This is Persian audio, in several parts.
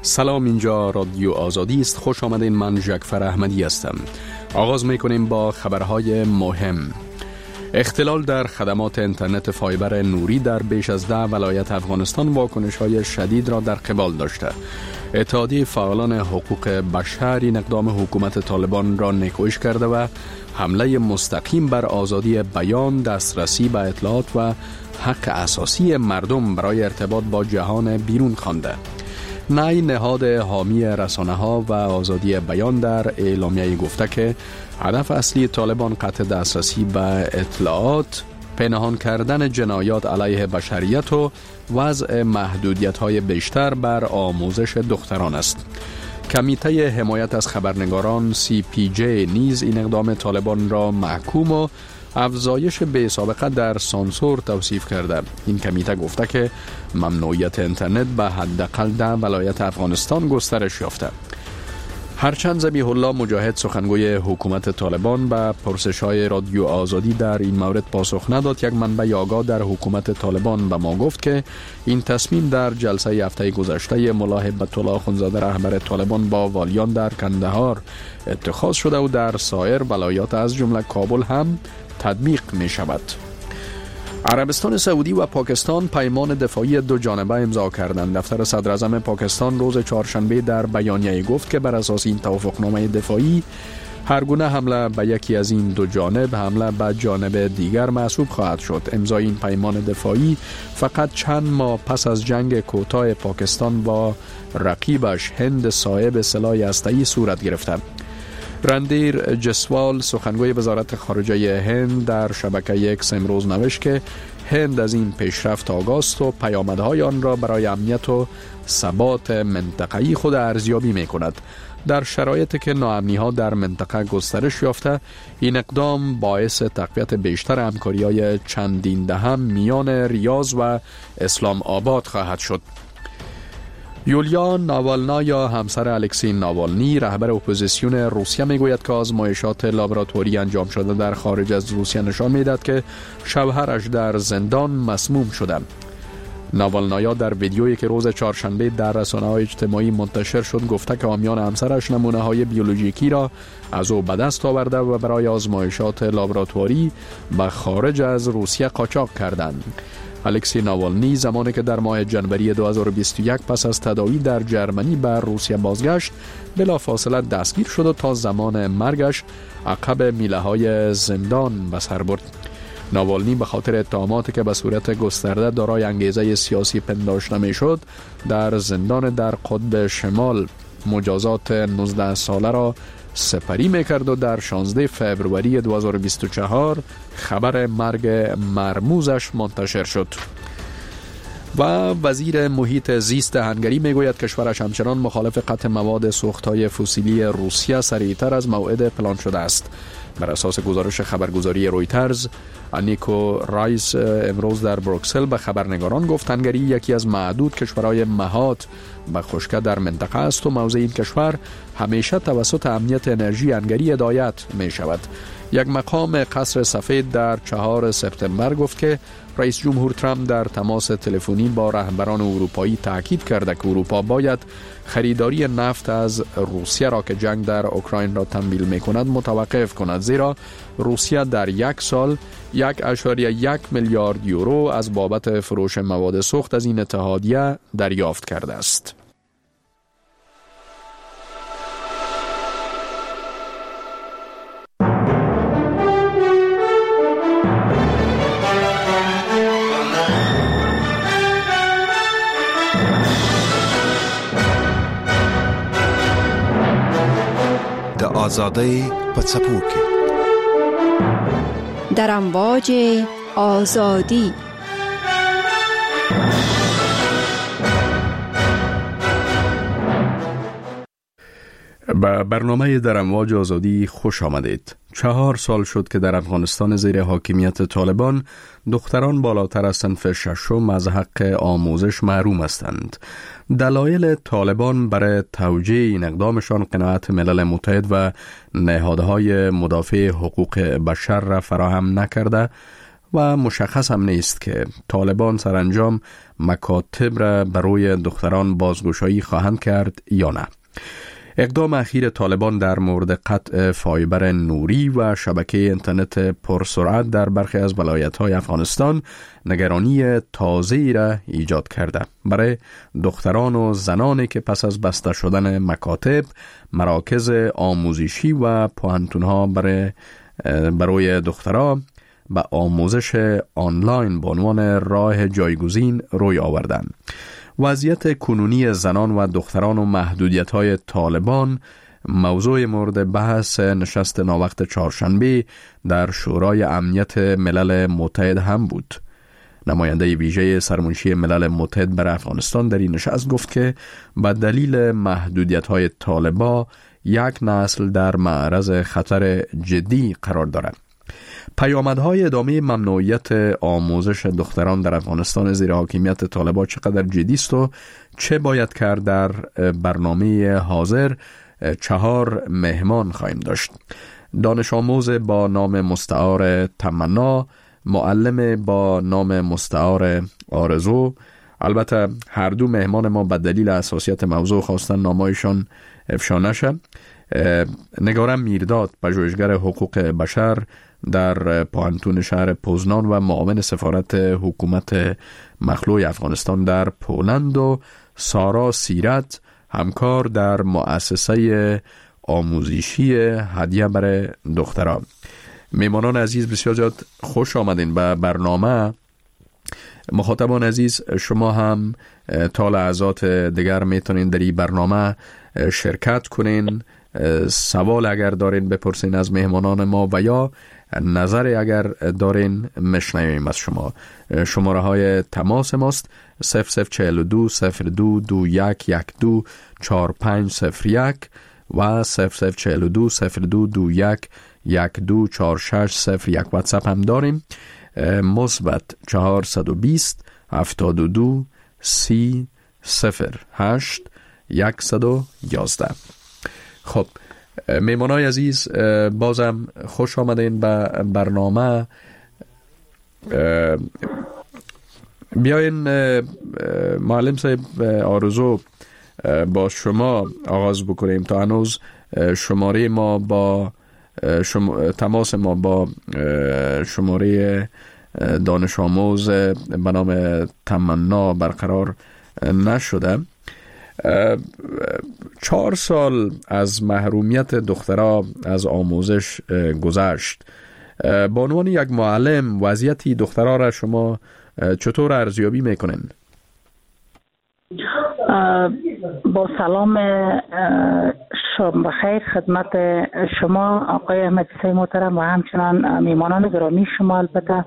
سلام، اینجا رادیو آزادی است. خوش آمدین. من جعفر احمدی هستم. آغاز میکنیم با خبرهای مهم. اختلال در خدمات اینترنت فایبر نوری در بیش از 10 ولایت افغانستان واکنش‌های شدید را در قبال داشته. اتحادیه فعالان حقوق بشر این اقدام حکومت طالبان را نیکویش کرده و حمله مستقیم بر آزادی بیان، دسترسی به اطلاعات و حق اساسی مردم برای ارتباط با جهان بیرون خوانده. نهاد حامی رسانه‌ها و آزادی بیان در اعلامیه گفته که هدف اصلی طالبان قطع دسترسی به اطلاعات، پنهان کردن جنایات علیه بشریت و وضع محدودیت‌های بیشتر بر آموزش دختران است. کمیته حمایت از خبرنگاران CPJ نیز این اقدام طالبان را محکوم و افزایش بی سابقه در سانسور توصیف کرده. این کمیته گفته که ممنوعیت اینترنت به حداقل 10 ولایت افغانستان گسترش یافته. هرچند ذبیح الله مجاهد، سخنگوی حکومت طالبان، به پرسش‌های رادیو آزادی در این مورد پاسخ نداد، یک منبع آگاه در حکومت طالبان به ما گفت که این تصمیم در جلسه هفته گذشته ملا هیبت الله اخوندزاده رهبر طالبان با والیان در کندهار اتخاذ شده و در سایر ولایات از جمله کابل هم تطبیق می شود. عربستان سعودی و پاکستان پیمان دفاعی دو جانبه امضا کردند. دفتر صدراعظم پاکستان روز چهارشنبه در بیانیه گفت که بر اساس این توافقنامه دفاعی هر گونه حمله به یکی از این دو جانب حمله به جانب دیگر محسوب خواهد شد. امضای این پیمان دفاعی فقط چند ماه پس از جنگ کوتاه پاکستان با رقیبش هند صاحب سلاح هسته‌ای صورت گرفته. رندیر جسوال، سخنگوی وزارت خارجه هند، در شبکه اکس امروز نوشت که هند از این پیشرفت آگاه است و پیامدهای آن را برای امنیت و ثبات منطقه‌ای خود ارزیابی می‌کند. در شرایطی که ناامنی‌ها در منطقه گسترش یافته، این اقدام باعث تقویت بیشتر همکاری‌های چندین دهم میان ریاض و اسلام آباد خواهد شد. یولیا ناوالنا یا همسر الکسی ناوالنی، رهبر اپوزیسیون روسیه، میگوید که آزمایشات لابراتوری انجام شده در خارج از روسیه نشان میدهد که شوهرش در زندان مسموم شده. ناوالنایا در ویدیویی که روز چهارشنبه در رسانه‌های اجتماعی منتشر شد گفته که حامیان همسرش نمونه‌های بیولوژیکی را از او به دست آورده و برای آزمایشات لابراتوری به خارج از روسیه قاچاق کردند. الکسی ناوالنی زمانی که در ماه جنوری 2021 پس از تداوی در جرمنی به روسیه بازگشت، بلافاصله دستگیر شد و تا زمان مرگش عقب میله‌های زندان به سر برد. ناوالنی به خاطر اتهاماتی که به صورت گسترده دارای انگیزه سیاسی پنداشته میشد در زندان در قطب شمال مجازات 19 ساله را سپری میکرد و در 16 فوریه 2024 خبر مرگ مرموزش منتشر شد. و وزیر محیط زیست هنگری میگوید کشورش همچنان مخالف قطع مواد سوختهای فسیلی روسیه سریعتر از موعد پلان شده است. بر اساس گزارش خبرگزاری رویترز، نیکو رایس امروز در بروکسل به خبرنگاران گفت هنگری یکی از معدود کشورهای مهات به خشکی در منطقه است و موضع این کشور همیشه توسط امنیت انرژی هنگری هدایت می شود. یک مقام قصر سفید در 4 سپتامبر گفت که رئیس جمهور ترامپ در تماس تلفنی با رهبران اروپایی تاکید کرده که اروپا باید خریداری نفت از روسیه را که جنگ در اوکراین را تمویل می‌کند متوقف کند، زیرا روسیه در یک سال 1.1 میلیارد یورو از بابت فروش مواد سوخت از این اتحادیه دریافت کرده است. آزادی پڅپو کې در امواج آزادی. به برنامه در امواج آزادی خوش آمدید. 4 سال شد که در افغانستان زیر حاکمیت طالبان دختران بالاتر از صنف ششم از حق آموزش محروم هستند. دلایل طالبان برای توجیه این اقدامشان قناعت ملل متحد و نهادهای مدافع حقوق بشر را فراهم نکرده و مشخص هم نیست که طالبان سرانجام مکاتب را برای دختران بازگشایی خواهند کرد یا نه. اقدام اخیر طالبان در مورد قطع فایبر نوری و شبکه اینترنت پرسرعت در برخی از ولایت‌های افغانستان نگرانی تازه‌ای را ایجاد کرده. برای دختران و زنانی که پس از بسته شدن مکاتب، مراکز آموزشی و پوهنتون‌ها برای دختران و آموزش آنلاین به عنوان راه جایگزین روی آوردند. وضعیت کنونی زنان و دختران و محدودیت‌های طالبان موضوع مورد بحث نشست ناوقت چهارشنبه در شورای امنیت ملل متحد هم بود. نماینده ویژه سرمنشی ملل متحد برای افغانستان در این نشست گفت که به دلیل محدودیت‌های طالبان یک نسل در معرض خطر جدی قرار دارد. پیامدهای ادامه ممنوعیت آموزش دختران در افغانستان زیر حاکمیت طالبان چقدر جدی است و چه باید کرد؟ در برنامه حاضر 4 مهمان خواهیم داشت. دانش آموز با نام مستعار تمنا، معلم با نام مستعار آرزو. البته هر دو مهمان ما به دلیل حساسیت موضوع خواستن نامایشان افشا نشه. نگارم میرداد، پژوهشگر حقوق بشر در پوهنتون شهر پوزنان و معاون سفارت حکومت مخلوع افغانستان در پولند، و سارا سیرت، همکار در مؤسسه آموزشی هدیه برای دختران. میمانان عزیز، بسیار زیاد خوش آمدین به برنامه. مخاطبان عزیز، شما هم تا لحظات دیگر میتونین در این برنامه شرکت کنین. سوال اگر دارین بپرسین از مهمانان ما و یا نظر اگر دارین مشنویم از شما. شماره های تماس ماست 0042 02 2112 4501 و 0042 02 21 124601. واتساپ هم داریم، مثبت 420 72 30 08 111. خب میمانای عزیز، بازم خوش آمدین به برنامه. بیاین معلم صاحب آرزو با شما آغاز بکنیم تا هنوز شماره ما با تماس ما با شماره دانش آموز به نام تمنا برقرار نشده. 4 سال از محرومیت دخترها از آموزش گذشت. به عنوان یک معلم وضعیت دخترها را شما چطور ارزیابی میکنین؟ با سلام شب بخیر خدمت شما آقای احمدی محترم و همچنان میمانان گرامی شما. البته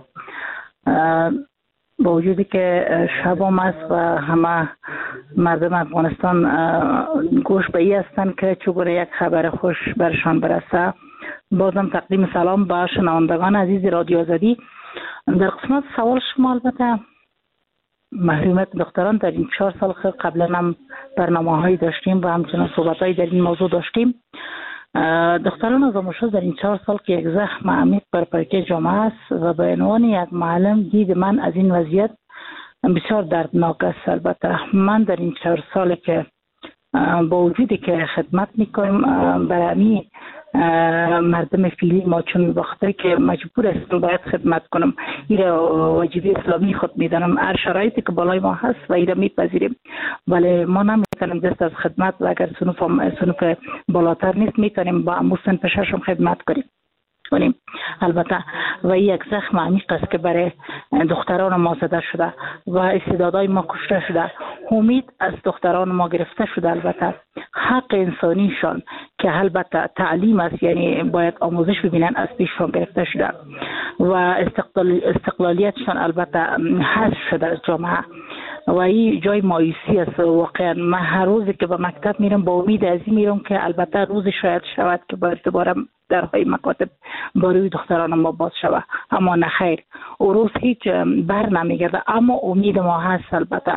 با وجودی که شبام است و همه مردم افغانستان گوش به ای هستند که چگونه یک خبر خوش برشان برسه، بازم تقدیم سلام به شنوندگان عزیز رادیو آزادی. در قسمت سوال شما، البته محرومیت دختران در این 4 سال قبلا هم برنامه هایی داشتیم و همچنان صحبت هایی در این موضوع داشتیم. دختران از آموزش در این 4 سال که یک زخم عمیق بر پایه جامعه است و به عنوان یک معلم دید من از این وضعیت بسیار دردناک است. البته من در این 4 سال که با وجودی که خدمت میکنم برای مردم فیلی ما، چون وقتی که مجبور هستم باید خدمت کنم، این واجبی اسلامی خود میدانم. هر شرایطی که بالای ما هست و این میپذیریم، ولی ما نمیتونیم دست از خدمت و اگر صنف بالاتر نیست میتونیم با اموسن پششم خدمت کنیم. البته و یک زخم عمیق است که برای دختران ما زده شده و استعدادهای ما کشته شده. امید از دختران ما گرفته شده. البته حق انسانیشان که البته تعلیم است، یعنی باید آموزش ببینن، از پیششان گرفته شده و استقلالیتشان البته حذف شده از جامعه و این جای مایوسی است. واقعا من هر روزی که به مکتب میرم با امید از این میرم که البته روزی شاید شود که باید دوباره درهای مکاتب برای دختران ما باز شود، اما نه خیر، او روز هیچ بر نمیگرده. اما امید ما هست. البته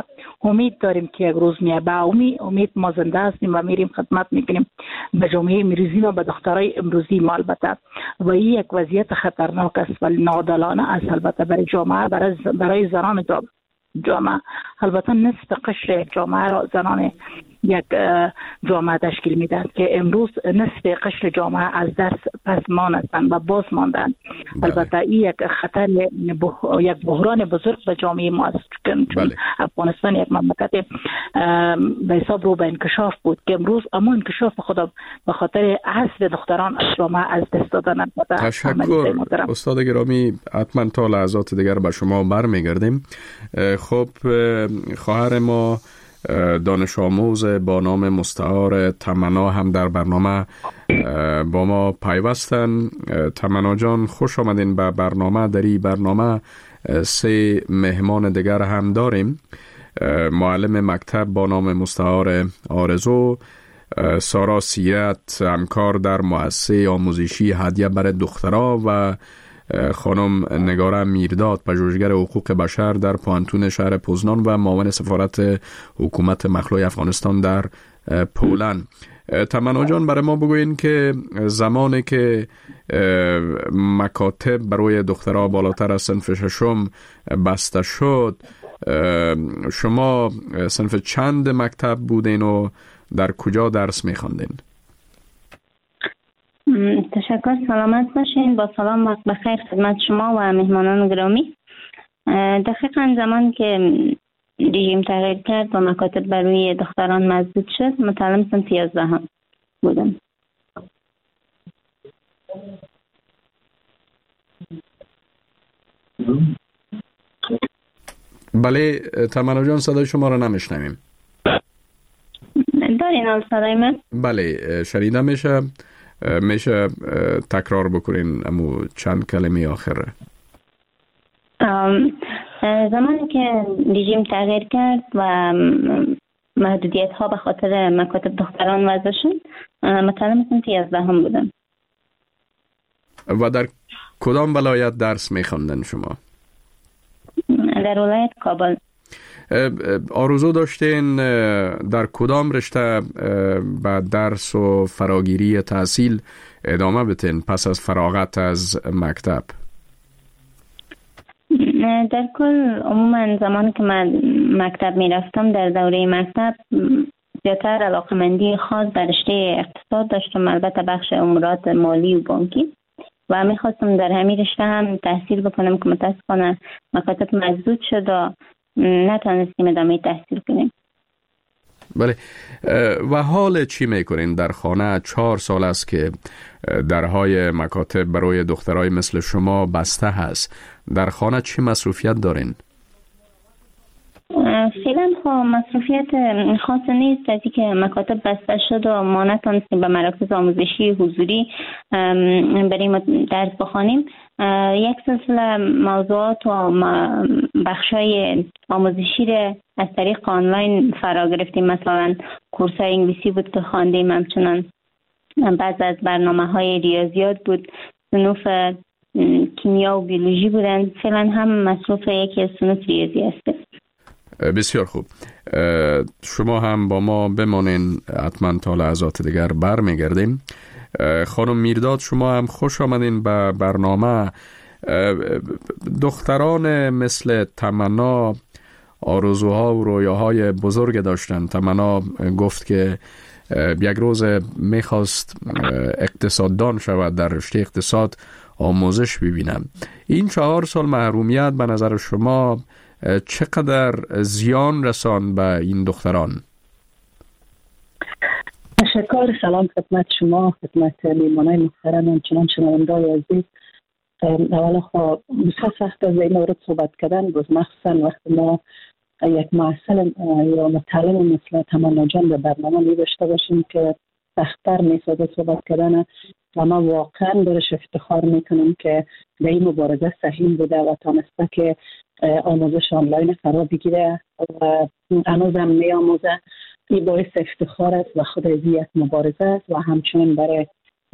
امید داریم که یک روز میاد. با امید ما زنده هستیم و میریم خدمت میکنیم به جامعه امروزی و به دخترای امروزی ما البته. و این یک وضعیت خطرناک است و ناعادلانه است البته برای جامعه، برای زنان جامعه. البته نصف قشر یک جامعه را زنان یک جامعه تشکیل میدن که امروز نصف قشر جامعه از دست پس ماندن و باز ماندن. البته این یک خطر، یک بحران بزرگ به جامعه ما است، چون افغانستان یک مملکت به حساب رو به انکشاف بود که امروز اما انکشاف خدا به خاطر حذف دختران از جامعه از دست دادن. تشکر استاد گرامی، حتما تا لحظات دیگر به شما برمیگردیم. خب خواهر ما دانش آموز با نام مستعار تمنا هم در برنامه با ما پیوستن. تمنا جان خوش آمدین به برنامه. در این برنامه 3 مهمان دیگر هم داریم. معلم مکتب با نام مستعار آرزو، سارا سیرت همکار در مؤسسه آموزشی هدیه برای دخترها و خانم نگاره میرداد پژوهشگر حقوق بشر در پانتون شهر پوزنان و معاون سفارت حکومت مخلوع افغانستان در پولند. تمنا جان برای ما بگوین که زمانی که مکاتب برای دخترها بالاتر از صنف 6 بسته شد، شما صنف چند مکتب بودین و در کجا درس می‌خواندین؟ تشکر، سلامت باشین. با سلام وقت بخیر خدمت شما و مهمانان گرامی. دقیقاً زمان که رژیم تغییر کرد و مکاتب برای دختران مسدود شد، متعلم صنف 11 بودم. بله تمنا جان، صدای شما را نمیشنویم. دارین حال صدای من؟ بله شنیده میشه. میشه تکرار بکنین امو چند کلمه آخره؟ زمانی که رژیم تغییر کرد و محدودیت ها به خاطر مکاتب دختران وضع شد، متعلم صنف 11 بودم. و در کدام ولایت درس میخواندن شما؟ در ولایت کابل. آرزو داشتین در کدام رشته با درس و فراگیری تحصیل ادامه بتین پس از فراغت از مکتب؟ در کل عموما زمانی که من مکتب می رفتم، در دوره مکتب زیادتر علاقمندی خاص در رشته اقتصاد داشتم، البته بخش امورات مالی و بانکی، و می خواستم در همین رشته هم تحصیل بکنم که متاسفانه مکاتب مسدود شد و نتونستیم ادامه تحصیل کنیم. بله. و حال چی میکنین در خانه؟ 4 سال است که درهای مکاتب برای دخترای مثل شما بسته هست. در خانه چی مصروفیت دارین؟ فعلا مصروفیت خاص نیست. از اینکه مکاتب بسته شد و ما نتونستیم به مراکز آموزشی حضوری بریم درس بخوانیم، یک سلسله موضوعات و بخشای آموزشی را از طریق آنلاین فرا گرفتیم. مثلا کورس‌های انگلیسی بود که خواندیم، همچنان بعض از برنامه‌های ریاضیات بود، صنوف کیمیا و بیولوژی بودن. فعلا هم مصروف یکی از صنوف ریاضی هستیم. بسیار خوب. شما هم با ما بمانین، حتما تا لحظات دیگر برمیگردیم. خانم میرداد، شما هم خوش آمدین به برنامه. دختران مثل تمنا آرزوها و رویاهای بزرگ داشتن. تمنا گفت که یک روز میخواست اقتصاددان شود، در رشته اقتصاد آموزش ببینم. این 4 سال محرومیت به نظر شما چقدر زیان رسان به این دختران؟ تشکر، سلام خدمت شما، خدمت میهمانان محترم، همچنان شنوندگان عزیز. اولا خب بسیار سخت از این مورد صحبت کردن، مخصوصا وقتی ما یک معلم یا متعلم مثل تمنا جان به برنامه می داشته باشیم که سخت‌تر می‌سازه صحبت کردن، و ما واقعا برش افتخار میکنم که به این مبارزه سهیم بوده و تانسته که آموزش آنلاین فرا بگیره و هنوز هم می‌آموزه. این باعث افتخار است و خود از یک مبارزه است و همچنین برای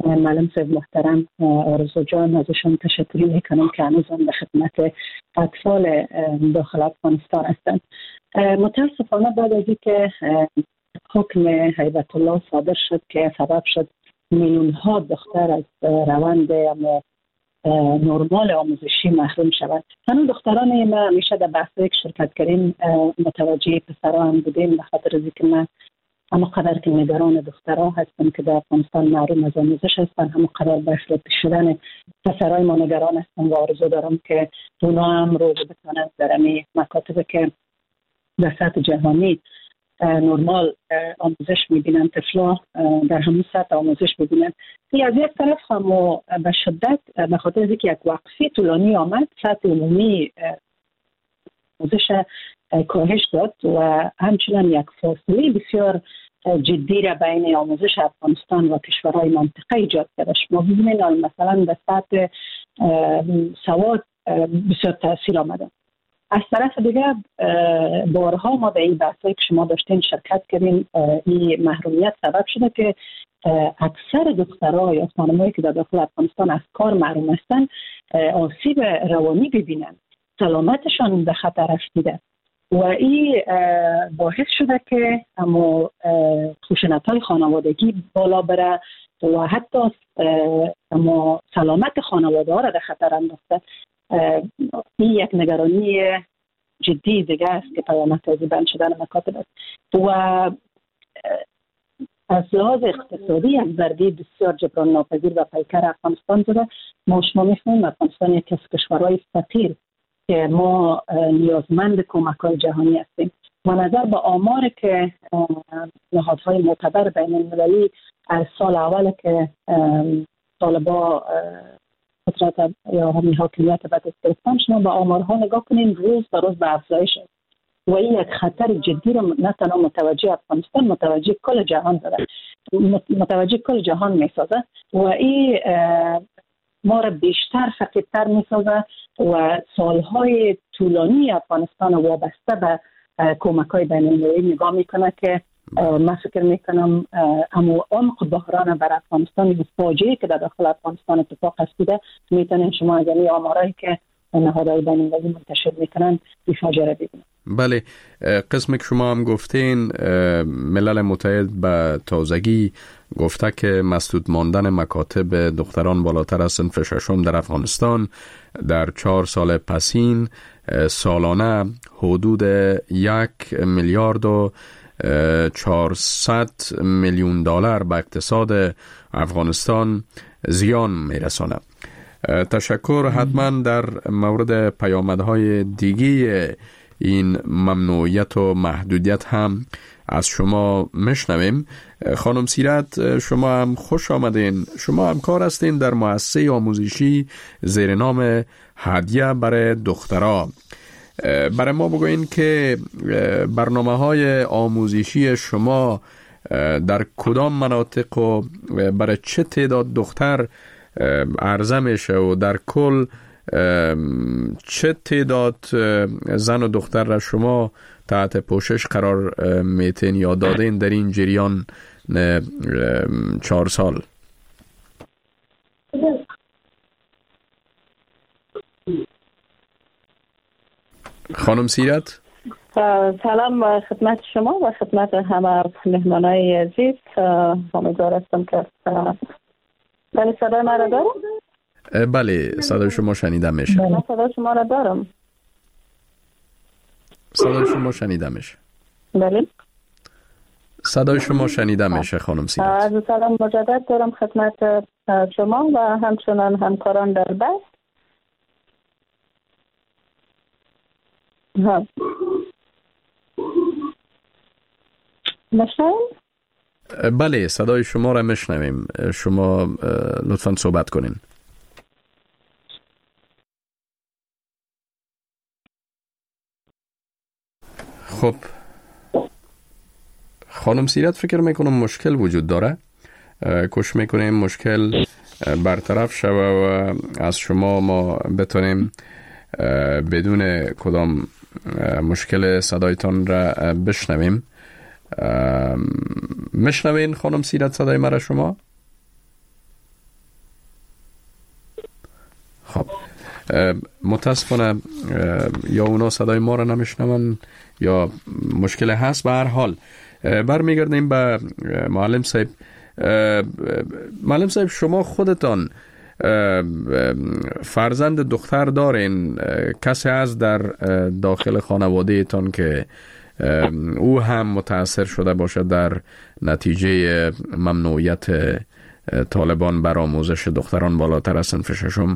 معلم صاحب محترم آرزو جان، ازشون تشکر میکنم که هنوزم به خدمت اطفال داخل افغانستان هستند. متاسفانه بعد از اینکه حکم هیبت الله صادر شد که سبب شد میلیون ها دختر از روند نرمال آموزشی محروم شود، هنوز دختران ما همیشه در بحثایی که شرکت کردیم متوجه پسران بودیم، به خاطر از اینکه من اما قدر که نگران دخترها هستم که در افغانستان محروم از آموزش هستن، همون قدر به افراطی شدن پسرای ما نگران هستم و آرزو دارم که اونا هم رو بتونن در این مکاتب که در سطح جهانی نرمال آموزش میبینن، طفلا در همون سطح آموزش میبینن. از یک طرف هم به شدت به خاطر از اینکه یک وقفه طولانی آمد، سطح عمومی آموزش کاهش داد و همچنان یک فاصله بسیار جدی را بین آموزش افغانستان و کشورهای منطقه ایجاد کرده. ما ببینید مثلا به سطح سواد بسیار تاثیر آمده. از طرف دیگه بارها ما به این بحثایی که شما داشتین شرکت کردیم، این محرومیت سبب شده که اکثر دخترها یا خانمایی که در داخل افغانستان از کار محروم هستند آسیب روانی ببینن، سلامتشان به خطر افتاده و این باعث شده که اما خشونت‌های خانوادگی بالا بره و حتی اما سلامت خانواده ها را در خطر انداخته. این یک نگرانی جدی دیگه است که پیامد از بند شدن مکاتب است و از لحاظ اقتصادی یک ضربه بسیار جبران ناپذیر و پیکر افغانستان زده. ما شما می‌فهمیم افغانستان یکی از کشورهای فقیر که ما نیازمند کمک‌های جهانی هستیم. با نظر به آمار که نهادهای معتبر بین المللی از سال اول که طالبا قدرت یا همین حاکمیت به دست گرفتن، شما به آمارها نگاه کنین، روز به روز به افزایش است و این یک خطر جدی رو نه تنها متوجه افغانستان، متوجه کل جهان داره، متوجه کل جهان میسازه و این ما را بیشتر فقیرتر میسازه و سالهای طولانی افغانستان وابسته به کمک‌های بین‌المللی نگاه میکنه که من فکر میکنم اما عمق بحران بر افغانستان، فاجعه‌ای که در داخل افغانستان اتفاق افتاده، میتونین شما از این آمارایی که نهادهای بین‌المللی منتشر میکنن این فاجعه را ببینید. بله، قسمی که شما هم گفتین ملل متحد به تازگی گفته که مسدود ماندن مکاتب دختران بالاتر از صنف ششم در افغانستان در 4 سال پسین سالانه حدود 1 میلیارد و 400 میلیون دلار به اقتصاد افغانستان زیان میرسانه. تشکر. حتما در مورد پیامدهای دیگه این ممنوعیت و محدودیت هم از شما میشنویم. خانم سیرت، شما هم خوش آمدین. شما همکار هستین در مؤسسه آموزشی زیر نام هدیه برای دخترها. برای ما بگوین که برنامه‌های آموزشی شما در کدام مناطق و برای چه تعداد دختر عرضه میشه و در کل چه تعداد زن و دختر را شما تحت پوشش قرار میتین یا دادین در این جریان 4 سال؟ خانم سیرت، سلام خدمت شما و خدمت همه مهمانای عزیز. امیدوار هستم که بله صدای ما را دارم؟ بله، صدای شما شنیده میشه. من صدای شما را دارم. صدای شما شنیده میشه. بله، صدای شما شنیده میشه خانم سیرت. از سلام مجدد دارم خدمت شما و همچنان همکاران در بحث. مشنویم؟ بله، صدای شما را میشنویم. شما لطفاً صحبت کنین. خب خانم سیرت، فکر میکنم مشکل وجود داره. کوشش میکنیم مشکل برطرف شوه و از شما ما بتونیم بدون کدام مشکل صدایتان را بشنویم. میشنوین خانم سیرت صدای مرا شما؟ متاسفانه یا اونا صدای ما را نمیشنون یا مشکل هست. به هر حال برمیگردیم به معلم صاحب. معلم صاحب، شما خودتان فرزند دختر دارین؟ کسی از در داخل خانواده تان که او هم متاثر شده باشه در نتیجه ممنوعیت طالبان بر آموزش دختران بالاتر از صنف ششم؟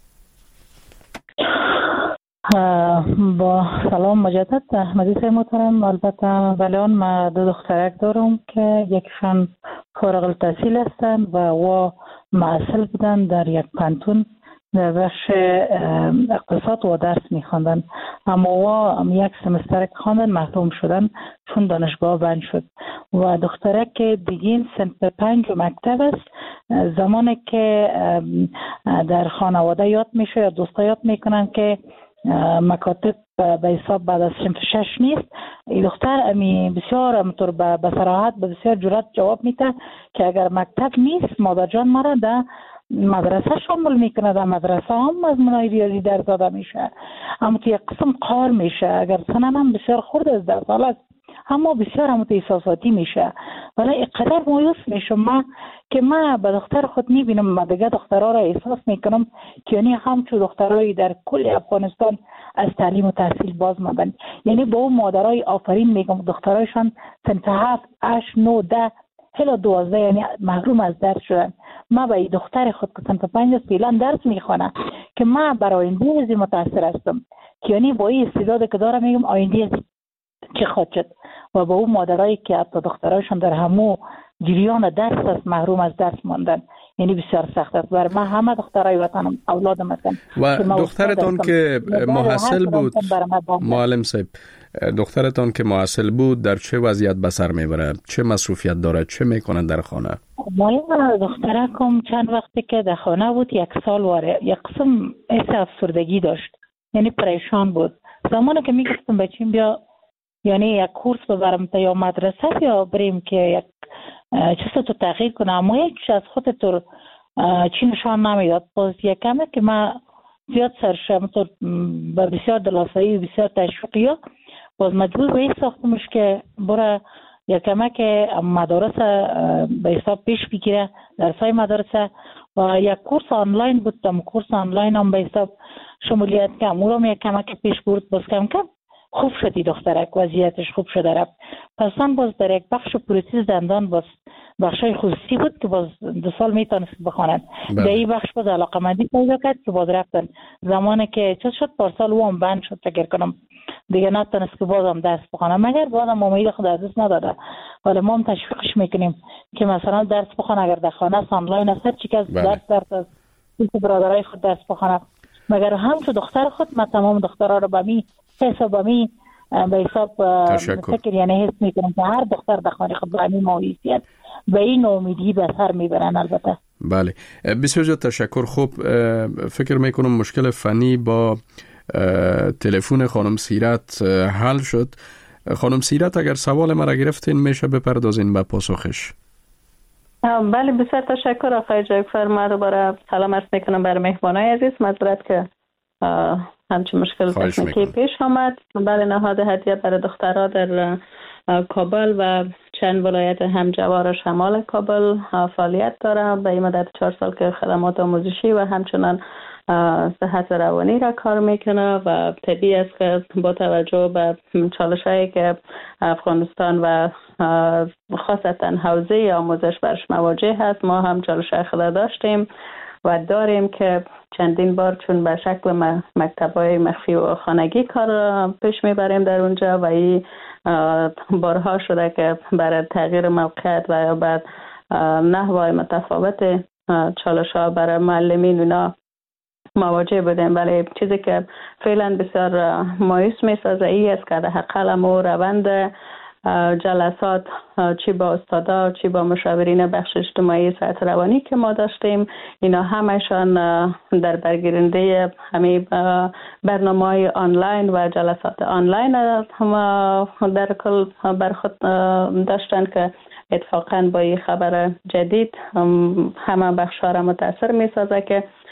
با سلام مجدد مجلس محترم. البته ولیان ما دو دخترک دارم که یکشان فارغ التحصیل هستند و معسل بودن در یک پانتون در بخش اقتصاد و درس می‌خواندند، اما یک سمستر خواندن محروم شدن چون دانشگاه بند شد. و دخترک که دیگه صنف 5 مکتب است، زمانی که در خانواده یاد میشه یا دوستا یاد میکنن که مکاتب به حساب بعد از صنف 6 نیست، این دختر بسیار همطور به صراحت به بسیار جرأت جواب میده که اگر مکتب نیست مادر جان مرا در مدرسه شامل میکنه. در مدرسه هم از منای ریاضی درس داده میشه، اما تو یک قسم قار میشه. اگر سنن هم بسیار خورد از در سال است، اما بسیار هم احساساتی میشه. ولی اینقدر مایوس میشم که من به دختر خود میبینم، من دیگه دخترها را احساس میکنم که یعنی همچون دخترایی در کل افغانستان از تعلیم و تحصیل باز ماندن. یعنی با اون مادرای آفرین میگم، دخترایشان صنف 7 8 9 10 هلا 12 یعنی محروم از درس شدن. من به این دختر خود که صنف 5 فعلا درس میخوانه که من برای آینده از متاثر هستم که یعنی با این استعداد که دارم میگم آینده چه خواهد شد. و با اون مادرایی که حتی دخترایشان در همو جریان درس است محروم از درس ماندن، یعنی بسیار سخت است. برای من همه دخترای وطنم اولادم هستن. و دخترتان که محصل بود معلم صاحب، دخترتان که محصل بود در چه وضعیت به سر میبره؟ چه مصروفیت داره؟ چه میکنه در خانه؟ دخترکم چند وقتی که در خانه بود، 1 سال واره یک قسم حس افسردگی داشت، یعنی پریشان بود. زمانی که میگفتم بچیم بیا یعنی یک کورس ببرم تا یا مدرسه یا بریم که یک چیز تو تغییر کنم، اما یکیش از خود تو چی نشان نمیداد. باز یکمه که من زیاد سرشم تو به بسیار دلاسایی و بسیار تشویقی ها باز مجبور به این ساختمش که برای یکمه که مدارس به حساب پیش بگیره، درسای مدرسه. و یک کورس آنلاین بودم، کورس آنلاین هم به حساب شمولیت کم او را یکمه که پیش برد باز کم خوب شدی دخترک، وضعیتش خوب شده رفت. پس من باز در یک بخش پروتز دندان باز بخشای خصوصی بود که باز 2 سال میتونست بخواند. در این بخش باز علاقمندی پیدا کرد که باز رفتن. زمانی که چه شد پارسال او هم بند شد، فکر کنم دیگه نتونست که بازم درس بخونه، مگر بازم امید خود از دست نداده. ولی ما هم تشویقش میکنیم که مثلا درس بخونه، اگر در خانه آنلاین است چی که درس از برادرای خود درس بخونه. مگر هم تو دختر خود ما تمام دخترها رو به می حسابی به حساب فکر یعنی حس میکنم که هر دختر در خانه خود به همین مویسیت به این امیدی به سر میبرن. البته بله، بسیار زیاد تشکر. خوب فکر میکنم مشکل فنی با تلفن خانم سیرت حل شد. خانم سیرت اگر سوال مرا گرفتین میشه بپردازین به پاسخش. بله، بسیار تشکر آقای جعفر. من دوباره سلام عرض میکنم برای مهمانای عزیز. معذرت که همچین مشکل تکنیکی پیش آمد. بله، نهاد هدیه برای دخترها در کابل و چند ولایت همجوار شمال کابل فعالیت داره. به این مدت 4 سال که خدمات آموزشی و همچنان صحت روانی را کار میکنه و طبیعی است که با توجه به چالش‌هایی که افغانستان و خاصتا حوزه آموزش برش مواجه هست، ما هم چالش‌های خود داشتیم و داریم که چندین بار چون به شکل مکتب‌های مخفی و خانگی کار پیش میبریم در اونجا و این بارها شده که برای تغییر موقعیت و بعد نحوه متفاوت چالش‌ها برای معلمین اونا مواجه بودیم. ولی چیزی که فعلا بسیار مایوس میسازه ای است که در حقیقت ما روند جلسات چی با استادا چی با مشاورین بخش اجتماعی صحت روانی که ما داشتیم، اینا همشان در برگیرنده همین برنامه‌های آنلاین و جلسات آنلاین هم در کل بر خود داشتن که اتفاقا با این خبر جدید همه بخش‌ها را متاثر می‌سازه که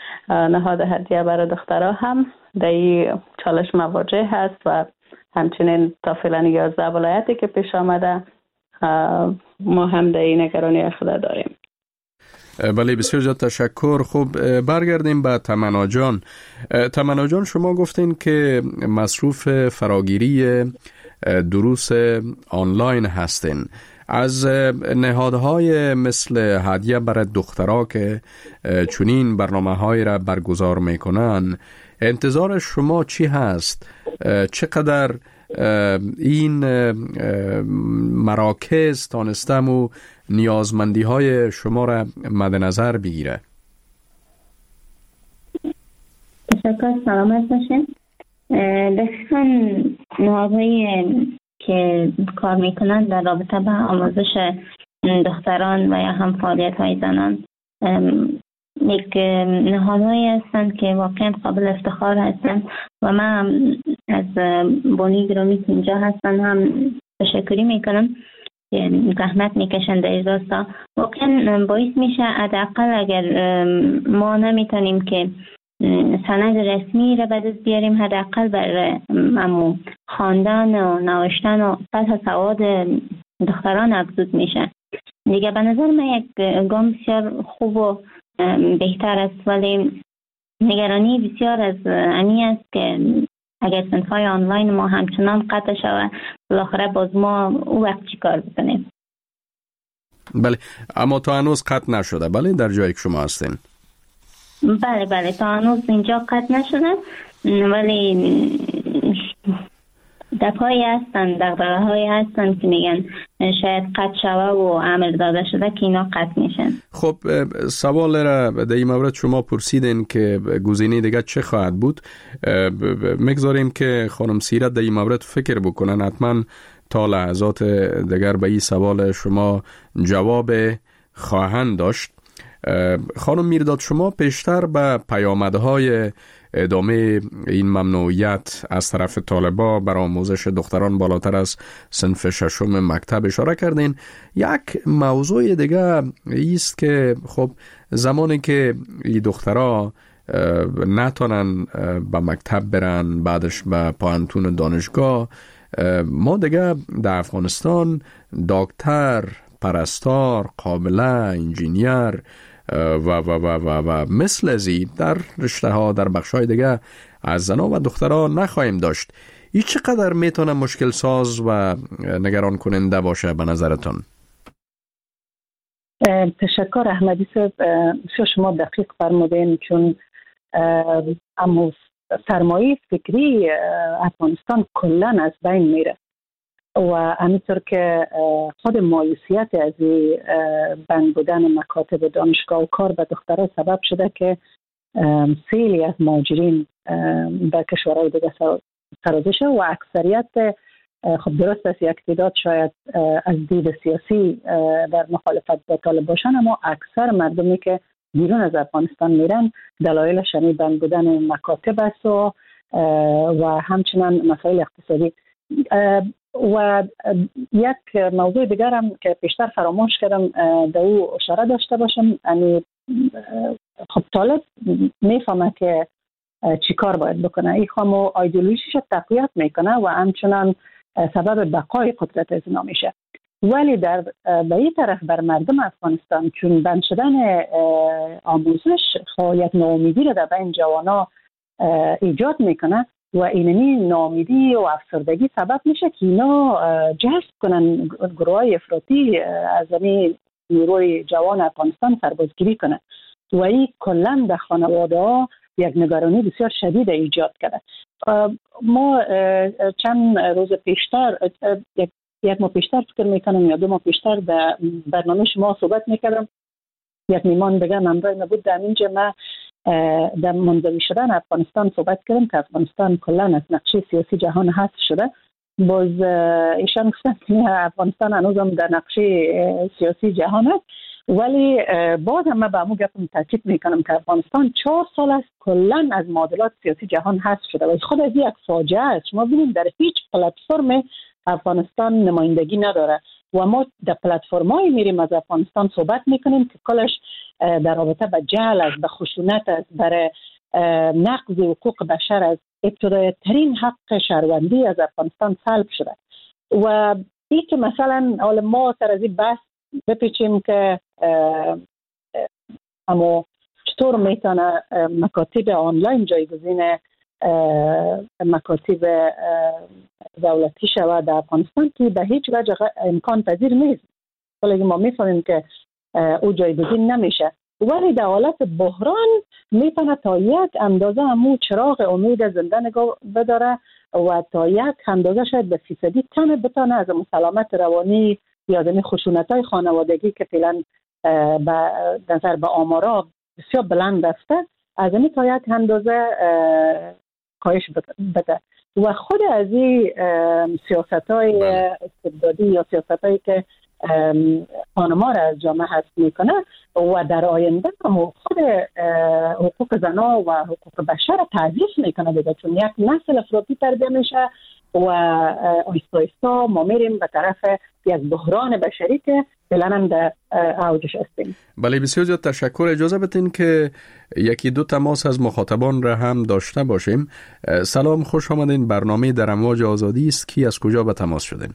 نهاد هدیه برای دخترها هم در این چالش مواجه هست و همچنین تا فعلا 11 ولایتی که پیش آمده ما هم در این نگرانی خود داریم. بله بسیار زیاد تشکر. خب برگردیم به تمنا جان. تمنا جان شما گفتین که مصروف فراگیری دروس آنلاین هستین. از نهادهای مثل هدیه برای دخترها که چنین برنامه‌های را برگزار میکنن انتظار شما چی هست؟ چقدر این مراکز تانستم و نیازمندی های شما را مد نظر بگیره؟ تشکر، سلامت باشین. دقیقا نهادهایی که کار میکنن در رابطه با آموزش دختران و یا هم فعالیت های زنان یک نهادهایی هستند که واقعا قابل افتخار هستند و من از بانی گرامی که اینجا هستن هم تشکری میکنم که زحمت میکشن در این راستا. واقعا باعث میشه حداقل اگر ما نمیتونیم که سند رسمی را به دست بیاریم، حداقل بر خواندن و نوشتن و سطح سواد دختران افزود میشه دیگه. به نظر من یک گام بسیار خوب و بهتر است، ولی نگرانی بسیار از امی است که اگر صنف‌های آنلاین ما همچنان قطع شود بالاخره باز ما او وقت چی کار بکنیم؟ بله، اما تا هنوز قطع نشده. بله در جایی که شما هستین؟ بله تا هنوز اینجا قطع نشده، ولی دفعایی هستن، دغدغه‌هایی هستن که میگن شاید قطع شوه و امر داده شده که اینا قطع میشن. خب سوال را در این مورد شما پرسیدین که گزینه دیگه چه خواهد بود. میگذاریم که خانم سیرت در این مورد فکر بکنن، حتما تا لحظات دیگر به این سوال شما جواب خواهند داشت. خانم میرداد، شما پیشتر به پیامدهای ادامه این ممنوعیت از طرف طالبا بر آموزش دختران بالاتر از صنف ششم مکتب اشاره کردین. یک موضوع دیگه ایست که خب زمانی که این دخترها نتونن به مکتب برن، بعدش به پانتون دانشگاه، ما دیگه در افغانستان دکتر، پرستار، قابله، انجینیر و مثل ازی در رشته ها در بخش های دیگه از زنان و دخترها نخواهیم داشت. این چقدر میتونه مشکل ساز و نگران کننده باشه به نظرتون؟ تشکر احمدی صاحب، شما دقیق فرمودین، چون اما سرمایه فکری افغانستان کلن از بین میره و همینطور که خود مایوسیت از بند بودن مکاتب دانشگاه و کار به دخترها سبب شده که سیلی از مهاجرین به کشورهای دیگه سرازی شده و اکثریت خب درست است یک تعداد شاید از دید سیاسی در مخالفت با طالب باشن، اما اکثر مردمی که بیرون از افغانستان میرن دلایلش همین بند بودن مکاتب است و همچنان مسائل اقتصادی. و یک موضوع دیگر هم که پیشتر فراموش کردم در او اشاره داشته باشم، یعنی خب طالب میفهمه که چی کار باید بکنه، این خامو ایدئولوژیش تقویت میکنه و همچنان سبب بقای قدرت از اینا میشه. ولی به این طرف بر مردم افغانستان چون بند شدن آموزش یک ناامیدی را در بین جوانا ایجاد میکنه و اینمی ناامیدی و افسردگی سبب میشه که اینا جذب کنن گروهای افراطی از نیروی جوان افغانستان سربازگیری کنه و این کلا در خانواده ها یک نگرانی بسیار شدید ایجاد کرده. ما چند روز پیشتر یک ماه پیشتر فکر میکنم یا 2 ماه پیشتر در برنامه شما صحبت میکردم، یک میمان دیگه همراه نبود، در اینجا ما در منزوی شدن افغانستان صحبت کردم که افغانستان کلا از نقشه سیاسی جهان حذف شده. باز ایشان گفتن که افغانستان هنوزم در نقشه سیاسی جهان است، ولی باز هم من به همون گفتم تاکید میکنم که افغانستان 4 سال است کلا از معادلات سیاسی جهان حذف شده و خود از یک فاجعه است. شما ببینید در هیچ پلتفرم افغانستان نمایندگی نداره و ما در پلتفرم‌های میریم از افغانستان صحبت میکنیم که کلش در رابطه با جهل است، به خشونت است، برای نقض حقوق بشر است. ابتدایی‌ترین حق شهروندی از افغانستان سلب شده و این که مثلا حالا ما سر از این بحث بپیچیم که اما چطور میتونه مکاتب آنلاین جایگزین مکاتب دولتی شود در افغانستان که به هیچ وجه امکان پذیر نیست. ولی ما میفهمیم که او جایگزین نمیشه، ولی در حالت بحران میتونه تا یک اندازه همون چراغ امید زنده نگاه بداره و تا یک اندازه شاید به فیصدی کم بتونه از سلامت روانی یا از خشونت‌های خانوادگی که فعلا به نظر به آمارا بسیار بلند است از این تا یک اندازه کاهش بده و خود از این سیاست‌های استبدادی یا سیاست‌هایی که خانم‌ها را از جامعه حذف میکنه و در آینده خود حقوق زنان و حقوق بشر را تضعیف میکنه دیگه، چون یک نسل افراطی تربیت میشه و آیستا آیستا ما میریم به طرف یک بحران بشری که فعلا هم در اوجش هستیم. بله بسیار زیاد تشکر. اجازه بدین که یکی دو تماس از مخاطبان را هم داشته باشیم. سلام، خوش آمدین. برنامه در امواج آزادی است. کی از کجا به تماس شدین؟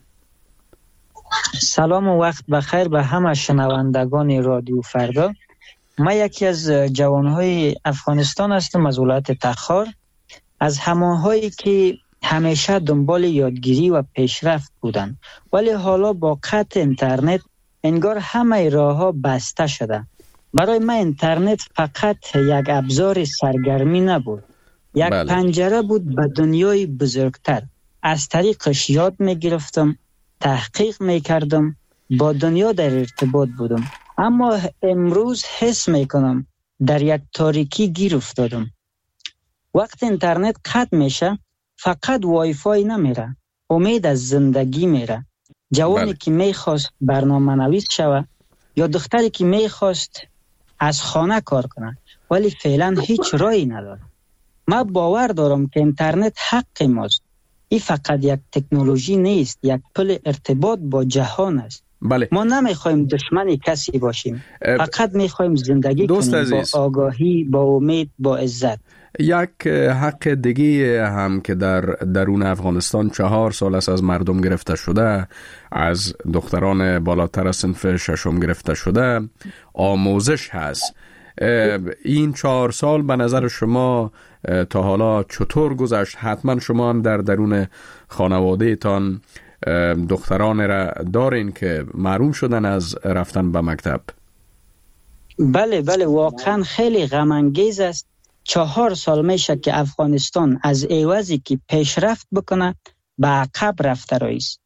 سلام و وقت بخیر به همه شنوندگان رادیو فردا. من یکی از جوانهای افغانستان هستم از ولایت تخار، از هماهایی که همیشه دنبال یادگیری و پیشرفت بودن، ولی حالا با قطع اینترنت انگار همه راه‌ها بسته شده. برای من اینترنت فقط یک ابزار سرگرمی نبود، یک پنجره بود به دنیای بزرگتر. از طریقش یاد می‌گرفتم، تحقیق می‌کردم، با دنیا در ارتباط بودم. اما امروز حس می‌کنم در یک تاریکی گیر افتادم. وقت اینترنت قطع میشه فقط وای فای نمیره، امید از زندگی میره. جوانی که میخواست برنامه نویس شوه یا دختری که میخواست از خانه کار کنه ولی فعلا هیچ راهی نداره. من باور دارم که اینترنت حق ماست. این فقط یک تکنولوژی نیست، یک پل ارتباط با جهان است. بله. ما نمیخوایم دشمن کسی باشیم، فقط میخوایم زندگی کنیم با آگاهی، با امید، با عزت. یک حق دیگه هم که در درون افغانستان 4 سال است از مردم گرفته شده، از دختران بالاتر از صنف 6 گرفته شده، آموزش هست. این 4 سال به نظر شما تا حالا چطور گذشت؟ حتما شما هم در درون خانواده تان دختران را دارین که محروم شدن از رفتن به مکتب. بله واقعا خیلی غم انگیز است. 4 سال میشه که افغانستان از عوضی که پیشرفت بکنه به عقب رفته رایست.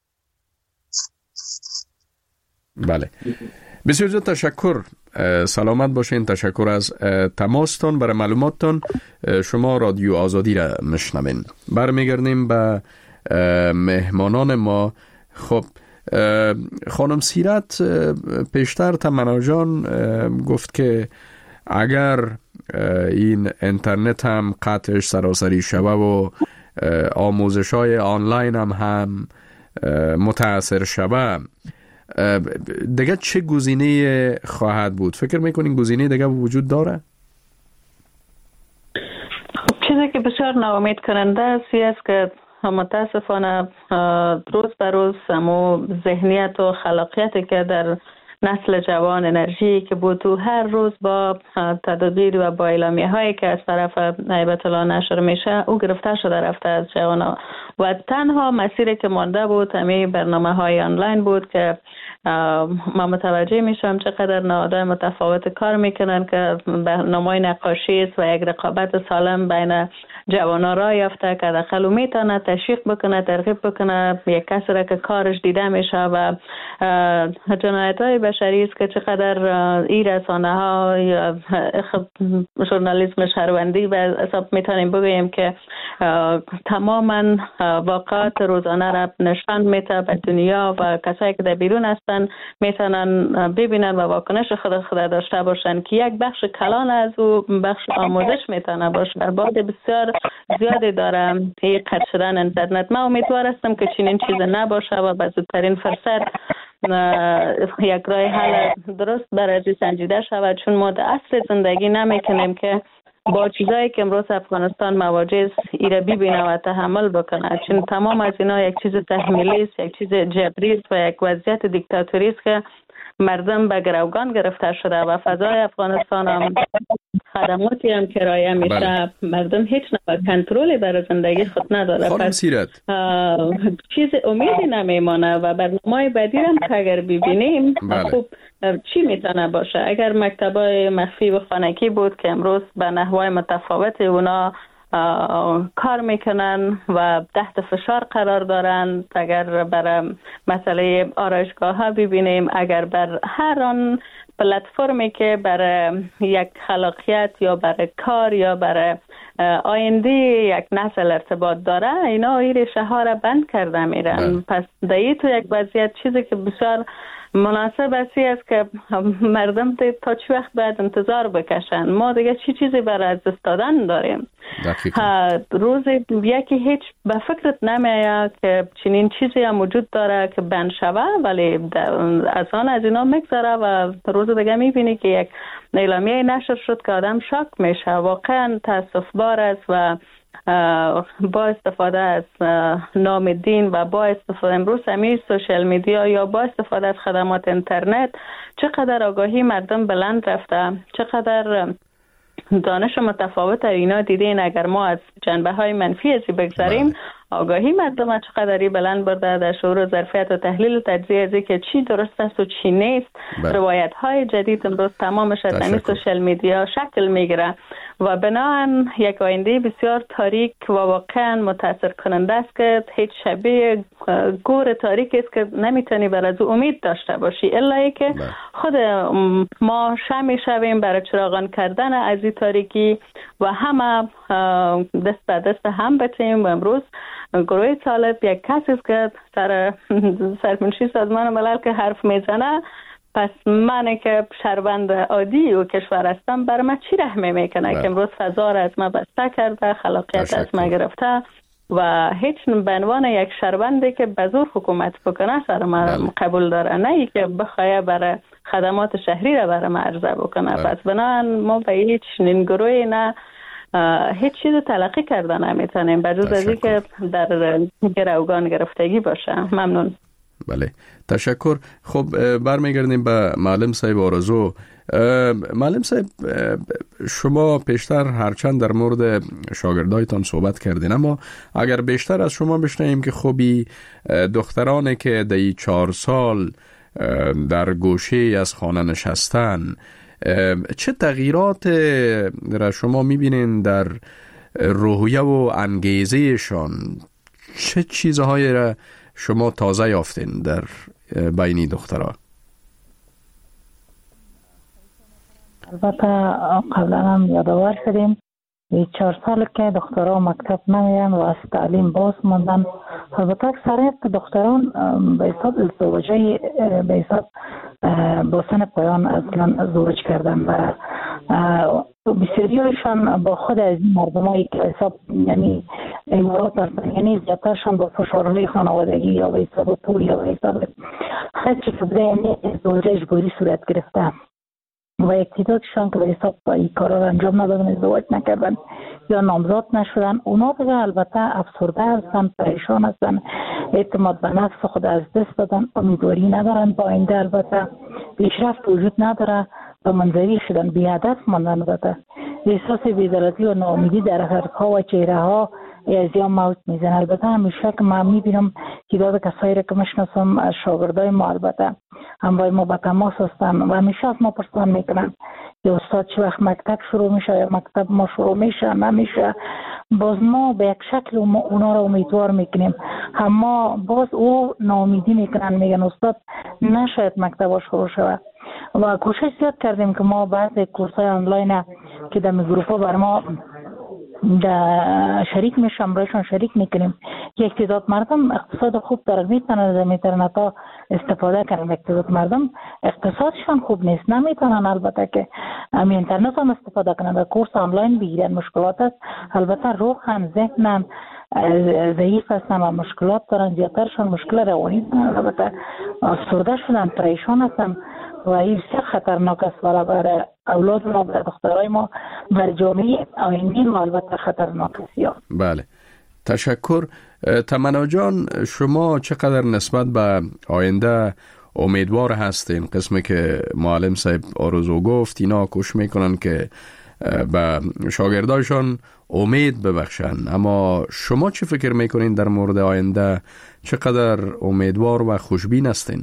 بله بسیار زیاد تشکر. سلامت باشین. تشکر از تماستان. برای معلوماتتان شما رادیو آزادی را مشنوین. برمیگردیم به مهمانان ما. خب خانم سیرت پیشتر تمنا جان گفت که اگر این اینترنت هم قطعش سراسری شوه و آموزش های آنلاین هم متاثر شوه، دیگه چه گزینه خواهد بود؟ فکر میکنین گزینه دیگه وجود داره؟ چیزی که بسیار ناامید کننده است که متاسفانه روز به روز ذهنیت و خلاقیتی که در نسل جوان، انرژی که بود و هر روز با تدابیر و با اعلامیه هایی که از طرف هیبت الله نشر میشه او گرفته شده رفته از جوان و تنها مسیری که مانده بود همین برنامه های آنلاین بود که ما متوجه میشم چقدر نهادهای متفاوت کار میکنن که برنامه نقاشی است و یک رقابت سالم بین جوانا را یافته که داخل میتونه تشویق بکنه، ترغیب بکنه یک کسی را که کارش دیده میشه و جنایت های بشری است که چقدر این رسانه ها یا ژورنالیسم شهروندی به حساب میتونیم بگوییم که تماما واقعات روزانه را نشان میده به دنیا و کسایی که در بیرون هستن میتونن ببینن و واکنش خود داشته باشن که یک بخش کلان از او بخش آموزش میتونه باشه. بعد بسیار زیادی داره این قطع شدن اینترنت. من امیدوار هستم که چنین چیز نباشه و به زودترین فرصت یک راه حل درست برای سنجیده شود، چون ما در عصر زندگی نمیکنیم که با چیزایی که امروز افغانستان مواجه است ایره ببینه و تحمل بکنه، چون تمام از اینا یک چیز تحمیلی است، یک چیز جبری است و یک وضعیت دیکتاتوری است که مردم به گروگان گرفته شده و فضای افغانستان هم خدماتی هم کرایه میشه. مردم هیچ نوع کنترلی برای زندگی خود نداره. خانم سیرت چیز امیدی نمیمانه و برنامه بعدی هم که اگر ببینیم خوب چی میتونه باشه. اگر مکتبای مخفی و خانگی بود که امروز به نحوه متفاوت اونا کار میکنن و تحت فشار قرار دارن، اگر برای مسئله آرایشگاه ها ببینیم، اگر بر هر آن پلتفرمی که برای یک خلاقیت یا برای کار یا برای آینده یک نسل ارتباط داره، اینا این ریشه ها را بند کرده میرن. پس دایی تو یک وضعیت چیزی که بسیار مناسب است که مردم تا چه وقت باید انتظار بکشن. ما دیگه چیزی برای از دست دادن داریم. روز یکی هیچ به فکرت نمیاد که چنین چیزی هم وجود داره که بند شوه، ولی از اینا میگذره و روز دیگه میبینی که یک اعلامیه نشر شد که آدم شاک میشه. واقعا تاسف بار است و با استفاده از نام دین و با استفاده امروز همین سوشال میدیا یا با استفاده از خدمات اینترنت چقدر آگاهی مردم بلند رفته، چقدر دانش متفاوت اینا دیدین. اگر ما از جنبه های منفی ازی بگذاریم آگاهی مردم چقدری بلند برده در شعور و ظرفیت و تحلیل و تجزیه ازی که چی درست است و چی نیست. روایت های جدید امروز تمامش از این سوشال میدیا شکل میگیره و بناهن یک آینده بسیار تاریک و واقعا متاثر کننده است که هیچ شبیه گور تاریک است که نمیتونی بر از امید داشته باشی الا ای که خود ما شمی شویم برای چراغان کردن از این تاریکی و همه دست به دست هم بتیم. و امروز گروه طالب یک کسی است که سرمنشی سازمان ملل که حرف میزنه، پس من که شهروند عادی و کشور هستم بر من چی رحمه میکنه که امروز فضا را از من بسته کرده، خلاقیت از من گرفته و هیچ به عنوان یک شهروندی که به زور حکومت بکنه سر من قبول داره، نه ای که بخواه برای خدمات شهری را برای من عرضه بکنه. پس بنابراین ما به هیچ گروهی نه هیچ چیز تلقی کردن نمیتونیم بجز از این که در گروگان گرفتگی باشه. ممنون. بله تشکر. خب برمیگردیم به معلم صاحب آرزو. معلم صاحب شما پیشتر هرچند در مورد شاگردایتان صحبت کردین، اما اگر بیشتر از شما بشنویم که خوبی دخترانی که در 4 سال در گوشه از خانه نشستن چه تغییرات را شما میبینین در روحیه و انگیزهشان؟ چه چیزهایی را شما تازه یافتین در بین دخترها؟ البته قبلا هم یادآور شدیم 4 سال که دخترها مکتب نمیان و از تعلیم باز موندن. البته اکثریت دختران به حساب ازدواجی به حساب با سن پایان اصلا ازدواج کردن و بسیاریشان با خود از مردمایی که حساب یعنی امارات هستن، یعنی زیادترشان با فشارهای خانوادگی یا به حساب پول یا به حساب خرچی که بوده یعنی ازدواج اجباری صورت گرفته و یک تعدادشان که به حساب این کارا را انجام ندادن، ازدواج نکردن یا نامزاد نشدن، اونا دیگه البته افسرده هستن، پریشان هستن، اعتماد به نفس خود از دست دادن، امیدواری ندارن با آینده، البته پیشرفت وجود نداره و منزوی شدن، بی هدف ماندن، البته احساس بی‌درازی و ناامیدی در حرکت‌ها و چهره‌ها از یا موت میزن. البته همیشه که من میبینم تعداد کسایی را که میشناسم از شاگردای ما البته همراه ما به تماس هستن و همیشه از ما پرسان میکنن که استاد چه وقت مکتب شروع میشه یا مکتب ما شروع میشه نمیشه. باز ما به یک شکل اونا را امیدوار میکنیم، اما باز او ناامیدی میکنن، میگن استاد نشاید مکتب شروع شود و کوشش زیاد کردیم که ما بعضی کورسای آنلاین که در گروپ ها بر ما شریک میشم برایشان شریک میکنیم. یک تعداد مردم اقتصاد خوب دارن، میتونن از اینترنت ها استفاده کنن. یک تعداد مردم اقتصادشان خوب نیست، نمیتونن البته که همین اینترنت هم استفاده کنن و کورس آنلاین بگیرن. مشکلات است البته، روحن ذهنن ضعیف هستن و مشکلات دارن، زیادترشان مشکل روانی دارن. البته افسرده شدم، پریشان هستم و این بسیار خطرناک است برای اولاد ما، برای دخترای ما، بر جامعه آینده ما البته خطرناک است. بله، تشکر. تمنا جان، شما چقدر نسبت به آینده امیدوار هستین؟ قسمی که معلم صاحب آرزو گفت اینا کوشش میکنن که به شاگردایشان امید ببخشن، اما شما چه فکر میکنین در مورد آینده؟ چقدر امیدوار و خوشبین هستین؟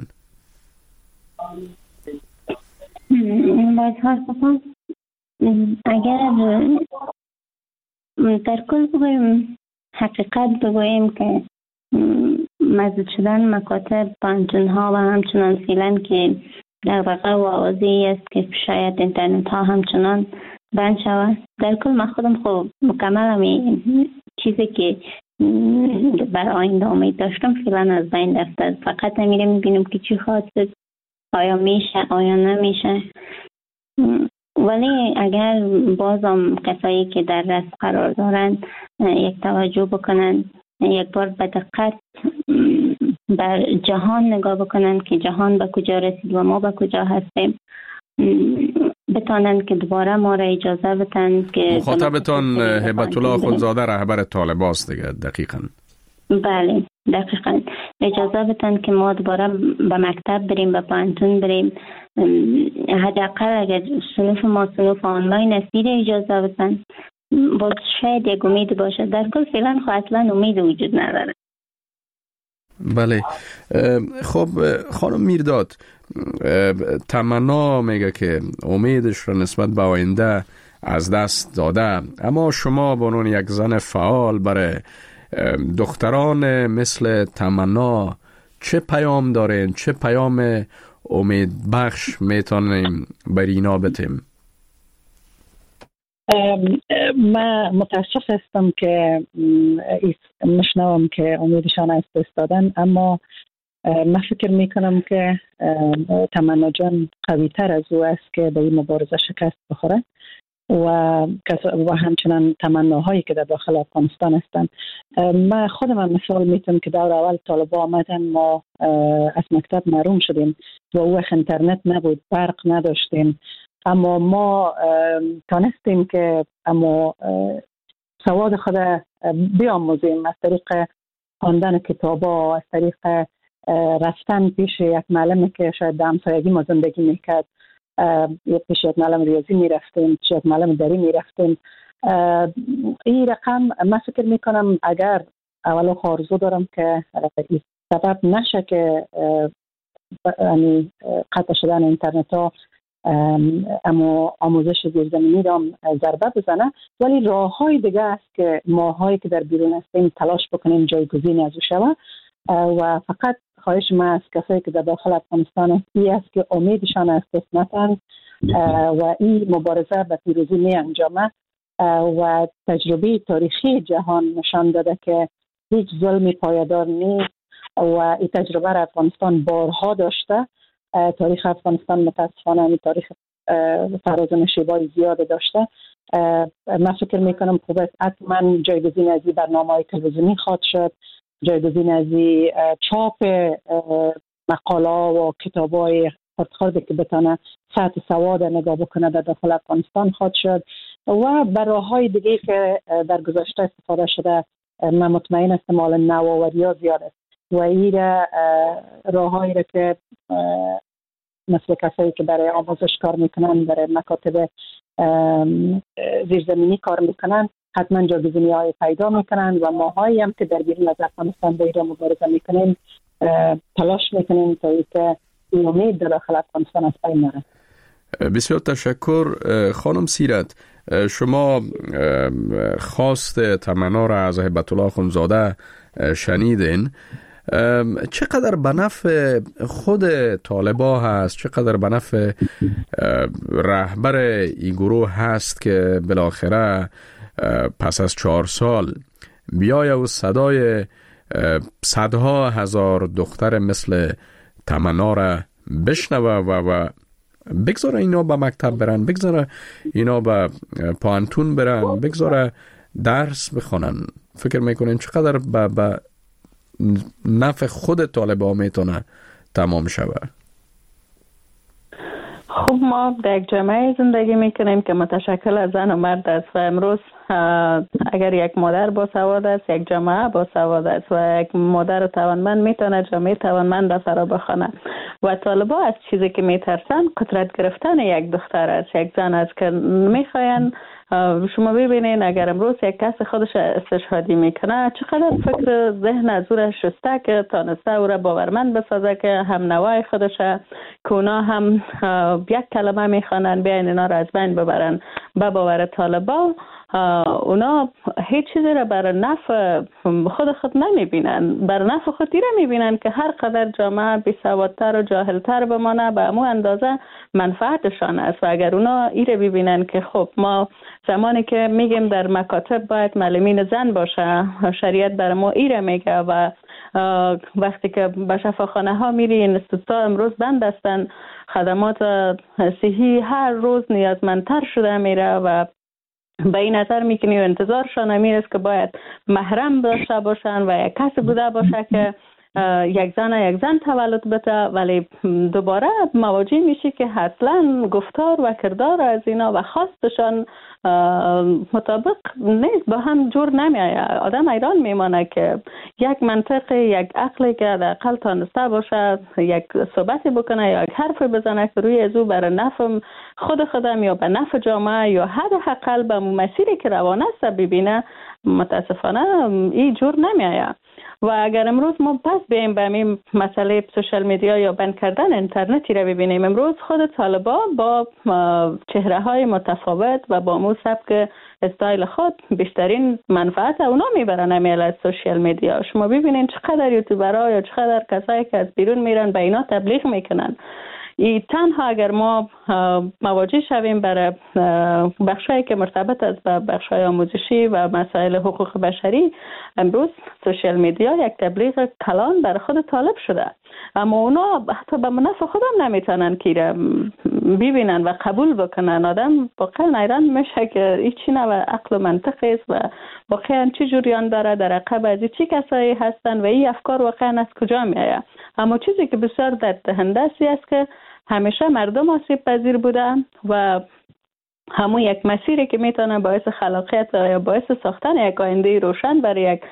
اگر در کل بگویم، حقیقت بگویم که مزید شدن مکاتب پانتون ها و همچنان فعلا که دغدغه و آوازی است که شاید اینترنت ها همچنان بند شود. در کل من خودم خوب مکمل همی چیزی که بر آینده امید داشتم فعلا از بین رفته. فقط میرم میبینم که چی خواهد شد، آیا میشه آیا نمیشه. ولی اگر بازم کسایی که در رأس قرار دارند یک توجه بکنن، یک بار به دقت بر جهان نگاه بکنن که جهان به کجا رسید و ما به کجا هستیم، بتانند که دوباره ما را اجازه بدن که مخاطبتان هبت الله خودزاده رهبر طالبان است دیگه. دقیقاً بله، دقیقاً اجازه بدن که ما دوباره به مکتب بریم، به پانتون بریم. حداقل اگر سلوف ما سلوف آنلاین است اجازه بدن، باز شاید یک امید باشه. در کل فعلا اصلا امید وجود نداره. بله. خب خانم میرداد، تمنا میگه که امیدش را نسبت به آینده از دست داده، اما شما به عنوان یک زن فعال برای دختران مثل تمنا چه پیام دارین؟ چه پیام امید بخش میتونیم بر اینا بتیم؟ من متاسف هستم که مشنوم که امیدشان از دست دادن، اما من فکر میکنم که تمنا جان قوی تر از او است که به این مبارزه شکست بخوره و همچنان تمناهایی که در داخل افغانستان هستند. من خودم مثال میتونم که دور اول طالبا آمدن، ما از مکتب محروم شدیم و او وقت اینترنت نبود، برق نداشتیم، اما ما تانستیم که سواد خود بیاموزیم از طریق خواندن کتابا، از طریق رفتن پیش یک معلمی که شاید در همسایگی ما زندگی میکرد، پیش یک معلم ریاضی میرفتیم، پیش یک معلم دری میرفتیم. این رقم من فکر میکنم اگر اولا آرزو دارم که این سبب نشه که قطع شدن اینترنت ها اما آموزش زیرزمینی را ضربه بزنه، ولی راه های دیگه است که ماهایی که در بیرون هستیم تلاش بکنیم جایگزین از او شود. و فقط خواهش من از کسایی که در داخل افغانستان است که امیدشان از دست ندهند و این مبارزه به پیروزی می انجامه و تجربه تاریخی جهان نشان داده که هیچ ظلم پایدار نیست و این تجربه را افغانستان بارها داشته. تاریخ افغانستان متاسفانه تاریخ فراز و نشیبای زیاد داشته. من فکر میکنم خوب است حتما جایگزین از این برنامه‌های تلویزیونی خواهد شد، جایگزین از این چاپ مقاله و کتابای خرد که بتانه سطح سواد نگاه بکنه در داخل افغانستان خواهد شد و براهای دیگه که در گذشته استفاده شده. من مطمئن هستم حالا نوآوری‌ها زیاد است و این راههایی را که مثل کسایی که برای آموزش کار میکنن، برای مکاتب زیرزمینی کار میکنن، حتما جایگزینی های پیدا میکنن و ماهایی هم که در بیرون از افغانستان به ایران مبارزه میکنیم تلاش میکنیم تا اینکه این امید در داخل افغانستان از بین نره. بسیار تشکر. خانم سیرت، شما خواست تمنا را از هبت الله خودزاده شنیدین. چقدر به نفع خود طالبا هست، چقدر به نفع رهبر این گروه هست که بالاخره پس از 4 سال بیایه و صدای صدها هزار دختر مثل تمنا را بشنوه و بگذاره اینا به مکتب برن، بگذاره اینا به پانتون برن، بگذاره درس بخونن؟ فکر میکنین چقدر به نفع خود طالبا میتونه تمام شود؟ خب ما در یک جامعه زندگی میکنیم که متشکل از زن و مرد است و امروز اگر یک مادر باسواد است، یک جامعه باسواد است و یک مادر توانمند میتونه جامعه توانمند را فرا بخوانه و طالبا از چیزی که میترسن قدرت گرفتن یک دختر است، یک زن است که میخواین. شما ببینین اگر امروز یک کس خودش استشهادی میکنه چقدر فکر ذهن از او را شسته که تانسته او را باورمند بسازه که هم نوای خودش که اونا هم یک کلمه میخوانن بیاین اینا را از بین ببرن. به باور طالبا اونا هیچ چیزی را برای نفع خود نمیبینن، برای نفع خود را میبینن که هر قدر جامعه بیسوادتر و جاهلتر بمانه به امو اندازه منفعتشان است. و اگر اونا ایره ببینن که خب ما زمانی که میگیم در مکاتب باید معلمین زن باشه، شریعت بر ما ایره میگه و وقتی که به شفاخانه ها میری این استوتا امروز بند هستن، خدمات صحی هر روز نیازمندتر شده میره و به این نظر میکنی و انتظارشان میرسه که باید محرم داشته باشن و یک کسی بوده باشه که یک زن تولد بده، ولی دوباره مواجه میشه که اصلا گفتار و کردار از اینا و خواستشان مطابق نیست، با هم جور نمیآید. آدم حیران میمانه که یک منطق، یک عقلی که حداقل تانسته باشه یک صحبتی بکنه یا یک حرف بزنه که روی ازو برای نفع خودم یا به نفع جامعه یا حداقل به مسیری که روانه است ببینه، متاسفانه این جور نمیآید. و اگر امروز ما پس بیم به این مسئله سوشال میدیا یا بند کردن اینترنتی را ببینیم، امروز خود طالبا با چهره های متفاوت و با مو سبک استایل خود بیشترین منفعت اونا میبرن امیل از سوشال میدیا. شما ببینین چقدر یوتیوبرها یا چقدر کسایی که از بیرون میرن به اینا تبلیغ میکنن. ای تنها اگر ما مواجه شویم برای بخشایی که مرتبط است با بخشای آموزشی و مسائل حقوق بشری، امروز سوشال میدیا یک تبلیغ کلان برای خود طالب شده، اما اونا حتی به نفع خودم نمیتونن که ببینن و قبول بکنن. آدم واقعا حیران میشه که این چی نوع عقل و منطق است و واقعا چی جریان داره در عقب از چی کسایی هستن و این افکار واقعا از کجا میآید. اما چیزی که بسیار درددهنده است که همیشه مردم آسیب پذیر بودن و همون یک مسیری که میتونه باعث خلاقیت یا باعث ساختن یک آینده روشن برای یک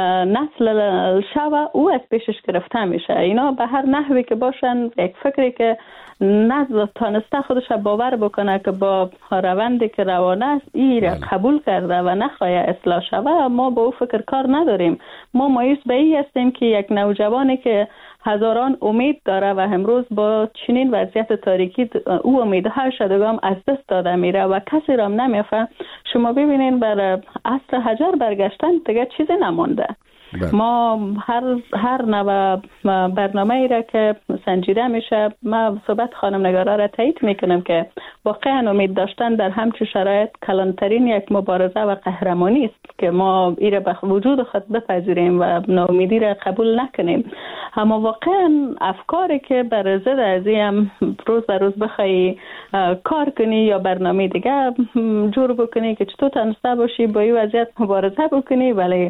نسل شوه او از پیشش گرفته میشه. اینا به هر نحوی که باشن یک فکری که تانسته خودش باور بکنه که با روندی که روانه است این را قبول کرده و نخواه اصلاح شوه، ما با او فکر کار نداریم. ما مایوس به این هستیم که یک نوجوانی که هزاران امید داره و امروز با چنین وضعیت تاریکی او امیدهای شدگام از دست داده میره و کسی را نمیفهم. شما ببینین بر عصر حجر برگشتن دیگه چیزی نمانده. ما هر نوع برنامه ای را که سنجیده میشه، ما صحبت خانم نگارا را تایید میکنم که واقعا امید داشتن در همچون شرایط کلانترین یک مبارزه و قهرمانی است که ما این را به وجود خود بپذیریم و ناامیدی را قبول نکنیم. اما واقعا افکاری که بر ضد از این روز به روز بخوای کار کنی یا برنامه دیگه جور بکنی که چطور تنسته باشی با این وضعیت مبارزه بکنی، ولی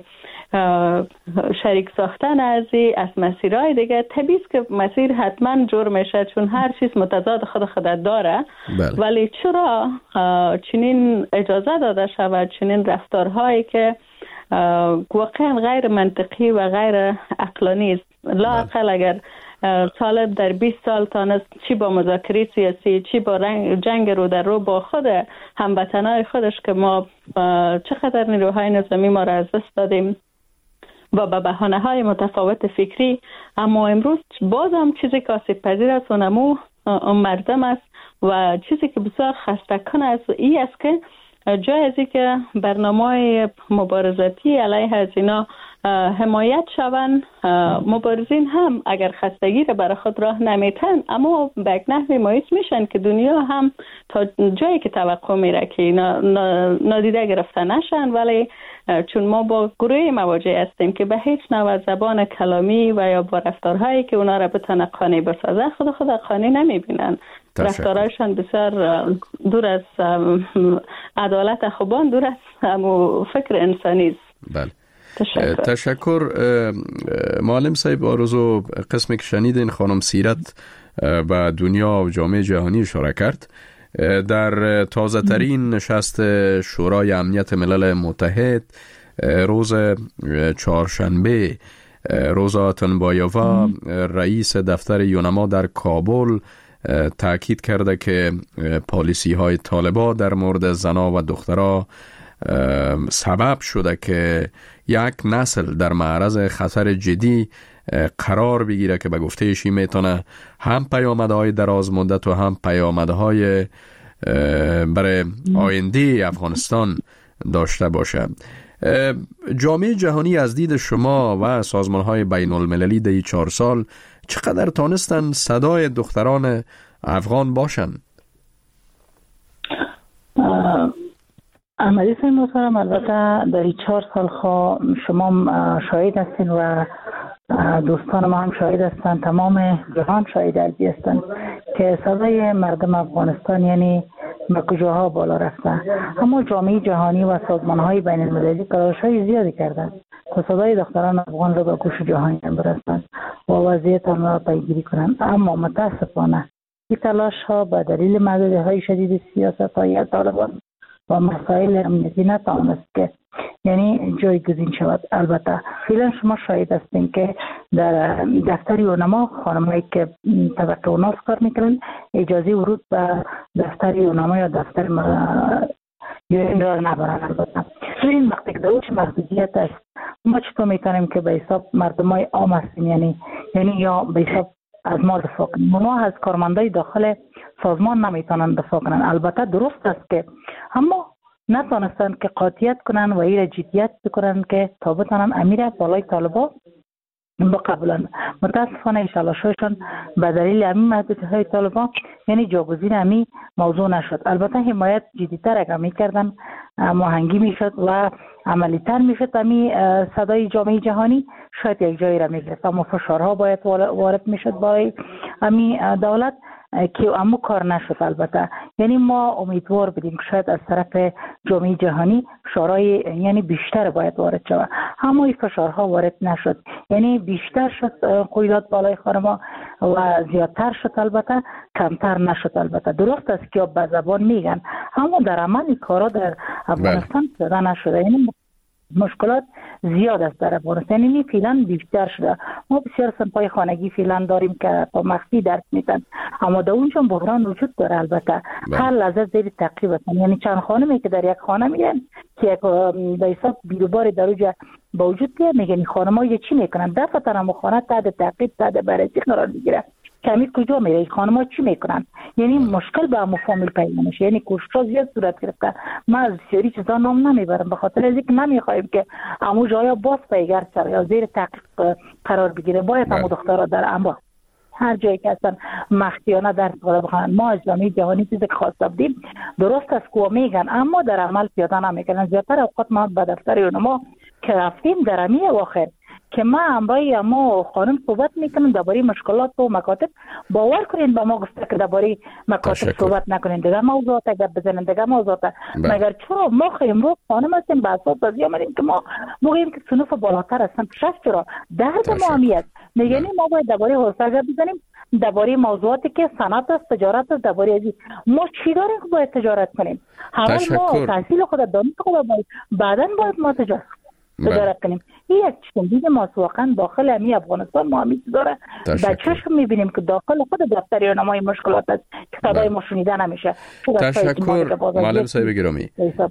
شریک ساختن از مسیرهای دیگه طبیعی است که مسیر حتما جور میشه، چون هر چیز متضاد خود داره. ولی چرا چنین اجازه داده شود چنین رفتارهایی که واقعا غیر منطقی و غیر عقلانی است؟ لااقل اگر طالب در 20 سال تانست چی با مذاکره سیاسی، چی با جنگ رو در رو با خود هموطنای خودش که ما چقدر نیروهای نظامی ما را از دست دادیم و به بهانه‌های متفاوت فکری، اما امروز باز هم چیزی که آسیب پذیر است و نمو مردم است و چیزی که بسیار خسته کن است این است که جای ازی که برنامه مبارزاتی علیه از اینا حمایت شوند، مبارزین هم اگر خستگی را برای خود راه نمیتن، اما به یک نحوی مایوس میشن که دنیا هم تا جایی که توقع میره که نادیده گرفته نشن. ولی چون ما با گروه مواجه هستیم که به هیچ نوع زبان کلامی و یا با رفتارهایی که اونا را بتونه قانع بسازه خود قانع نمیبینن. رفتارهایشان بسیار دور از عدالت خوبان، دور از فکر انسانی است. بله. تشکر. معلم صاحب آرزو، قسمی که شنیدین خانم سیرت به دنیا و جامعه جهانی اشاره کرد. در تازه ترین نشست شورای امنیت ملل متحد روز چهارشنبه، روزا تنبایووا رئیس دفتر یونما در کابل تاکید کرده که پالیسی های طالبان در مورد زنا و دخترها سبب شده که یک نسل در معرض خطر جدی قرار بگیره که به گفته ایشی میتونه هم پیامدهای دراز مدت و هم پیامدهای برای آینده افغانستان داشته باشه. جامعه جهانی از دید شما و سازمان‌های بین المللی در 4 سال چقدر تانستن صدای دختران افغان باشن؟ احمدی صاحب محترم، البته در 4 سال شما شاهد هستین و دوستان ما هم شاهد هستند، تمام جهان شاهد هستند که صدای مردم افغانستان یعنی به کجاها بالا رفته. اما جامعه جهانی و سازمان‌های بین المللی تلاش‌های زیادی کردند تا صدای دختران افغان را به گوش جهانی برسانند و وضعیت آنها را پیگیری کنند. اما متاسفانه این تلاش‌ها به دلیل محدودیت‌های شدید سیاست‌های طالبان و مسائل امنیتی نتوانست که یعنی جایگزین شود. البته فعلا شما شاهد هستین که در دفتر یونما خانمایی که طبقه اوناس کار میکنن اجازه ورود به دفتر یونما یا دفتر یون را نبرن. البته این وقتی که دروش محدودیت است، ما چطور میتونیم که به حساب مردمای عام هستیم یعنی یا به حساب از ما دفاع کنیم؟ ما از کارمندای داخل سازمان نمیتونن دفاع کنن. البته درست است که اما نتونستن که قاطعیت کنن و این جدیت بکنن که تا بتونن امیر بالای طالبان بقبولن. متاسفانه ایشالا شوشن به دلیل همین محدودیت‌های طالبان یعنی جاگزین همین موضوع نشد. البته حمایت جدیتر اگر میکردن ماهنگی میشد و عملی‌تر میشد همین صدای جامعه جهانی شاید یک جایی را میگرفت. اما فشارها باید وارد میشد برای همین دولت که اما کار نشد. البته یعنی ما امیدوار بودیم که شاید از طرف جامعه جهانی فشارهای یعنی بیشتر باید وارد شود، اما این فشارها وارد نشد. یعنی بیشتر شد قیودات بالای خانما و زیادتر شد، البته کمتر نشد. البته درست است که به زبان میگن اما در عمل این کارا در افغانستان پیدا نشده. یعنی مشکلات زیاد است در افغانستان، یعنی فعلا بیشتر شده. ما بسیار سنپای خانگی فعلا داریم که با مخفی درس میدن، اما در اونجا بحران وجود داره. البته هر لحظه زیر تعقیب هستن. یعنی چند خانمی که در یک خانه میرن که به حساب بیروبار در اونجا با وجود بیاد، میگن خانم‌ها یه چی میکنن؟ دفعه هم خانه تحت تعقیب تحت بررسی قرار میگیره. کمی کجا میره؟ خانم‌ها چی میکنن؟ یعنی مشکل به همون فامیل پیدا میشه. یعنی کوشش‌ها زیاد صورت گرفته. ما از بسیاری چیزا نام نمیبرم به خاطر اینکه نمیخوایم که همون جایا باز پیگر سر یا زیر تعقیب قرار بگیره. باید همون دخترها در اما هر جایی که هستن مخفیانه درس بخونن. ما از جامعه جهانی چیزی که خواسته بودیم درست است که میگن اما در عمل پیاده نمیکنن. زیادتر اوقات ما به دفتر یونما که رفتیم در امی اواخر که ما همراه ما خانم صحبت میکنیم درباره مشکلات و مکاتب، باور کنین با ما گفته که درباره مکاتب صحبت نکنین، دیگه موضوعات اگر بزنین دیگه موضوعات مگر چرا ما خیلی رو خانم هستیم به اساس بازی آمدیم که ما موقعیم که صنف بالاتر هستن شش چرا درد ما همیت میگنیم ما باید درباره حوصله بزنیم درباره موضوعاتی که صنعت است، تجارت است. درباره ازی ما چی داریم که باید تجارت کنیم؟ اول ما تحصیل خود دانش خود باید بعداً باید ما تجارت کنیم. این یک چیز ما واقعا داخل امی افغانستان ما همیشه داره. بچه‌ش میبینیم که داخل خود دفتر یونمای مشکلات است که صدای ما شنیده نمیشه. تشکر معلم صاحب گرامی.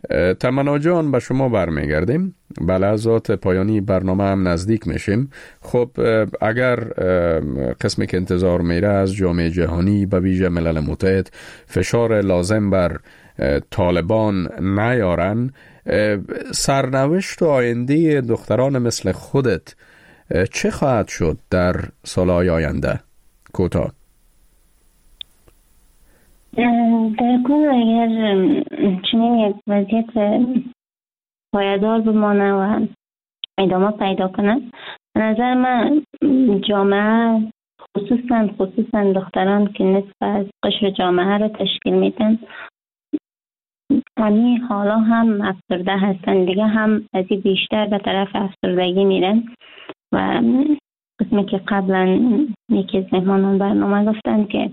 تمنا جان به شما برمیگردیم. به لحظات پایانی برنامه هم نزدیک میشیم. خب اگر قسمی که انتظار میره از جامعه جهانی به ویژه ملل متحد فشار لازم بر طالبان نیارن، سرنوشت و آینده دختران مثل خودت چه خواهد شد در سالهای آینده؟ کوتاه. در کل اگر چنین یک وضعیت پایدار بمانه و ادامه پیدا کنه، به نظر من جامعه خصوصا دختران که نصف از قشر جامعه را تشکیل میدن ولی حالا هم افسرده هستن دیگه، هم از این بیشتر به طرف افسردگی میرن. و قسمی که قبلا یکی از مهمانان برنامه گفتن که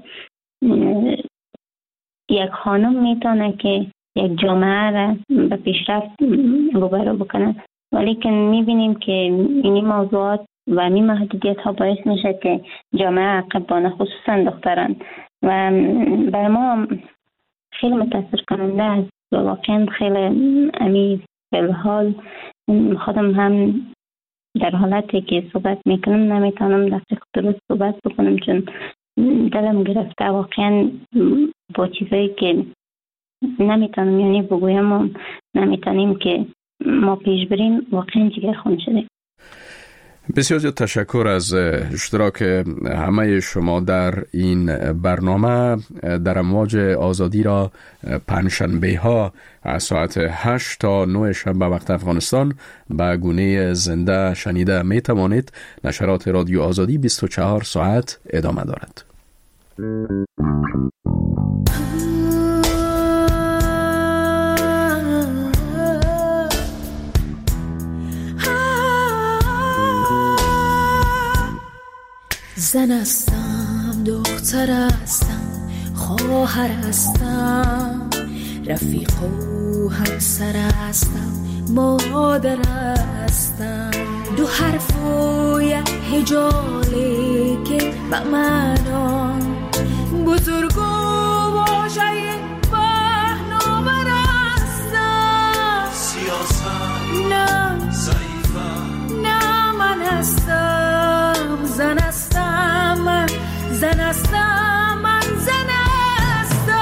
یک خانم میتونه که یک جامعه را به پیشرفت روبرو بکنه، ولی که میبینیم که این موضوعات و این محدودیت ها باعث میشه که جامعه عقب بانه، خصوصا دختران. و برای ما خیلی متاثر کننده است و واقعا خیلی عمیق. به حال خودم هم در حالتی که صحبت میکنم نمیتونم دقیق درست صحبت بکنم، چون دلم گرفته واقعا با چیزایی که نمیتونم یعنی بگویم و نمیتونیم که ما پیش بریم. واقعا جگرخون شده. بسیار زیاد تشکر از اشتراک همه شما در این برنامه. در امواج آزادی را پنجشنبه ها از ساعت 8 تا 9 شب به وقت افغانستان به گونه زنده شنیده می توانید. نشرات رادیو آزادی 24 ساعت ادامه دارد. زن هستم، دختر هستم، خواهر هستم، رفیق و همسر هستم، مادر هستم. دو حرف و یک هجاله که به معنا بزرگ و واژه پهناور هستم. سیاست نه ضعیفم، نه من هستم. زن هستم من، زن هستم من، زن هستم.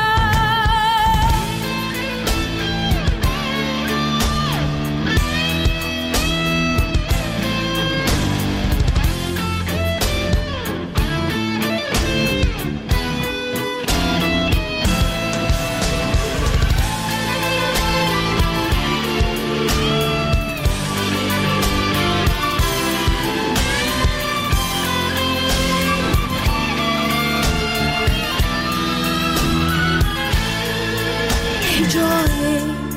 جای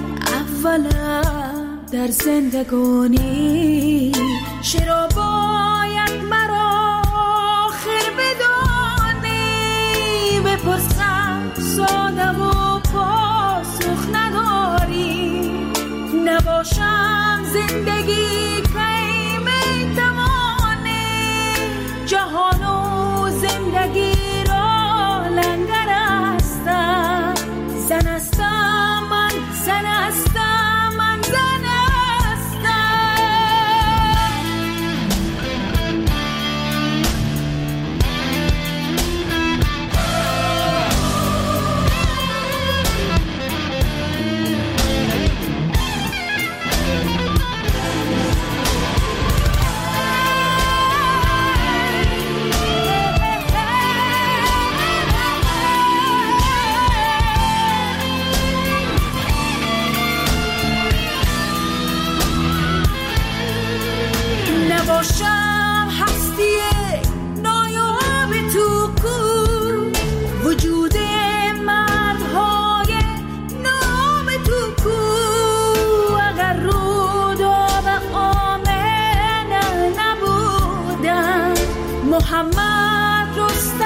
اولم در زندگانی چرا باید مرا آخر بدانی؟ بپرسم ساده و پاسخ نداری. نباشم زندگی کی میتوانی جهان و زندگی را لنگر هستم. زن هستم من، زن هستم من، زن هستم. نباشم هستی نایاب تو کو، وجود مردهای نام تو کو. اگر رود و به آمنه نبودم محمد رستم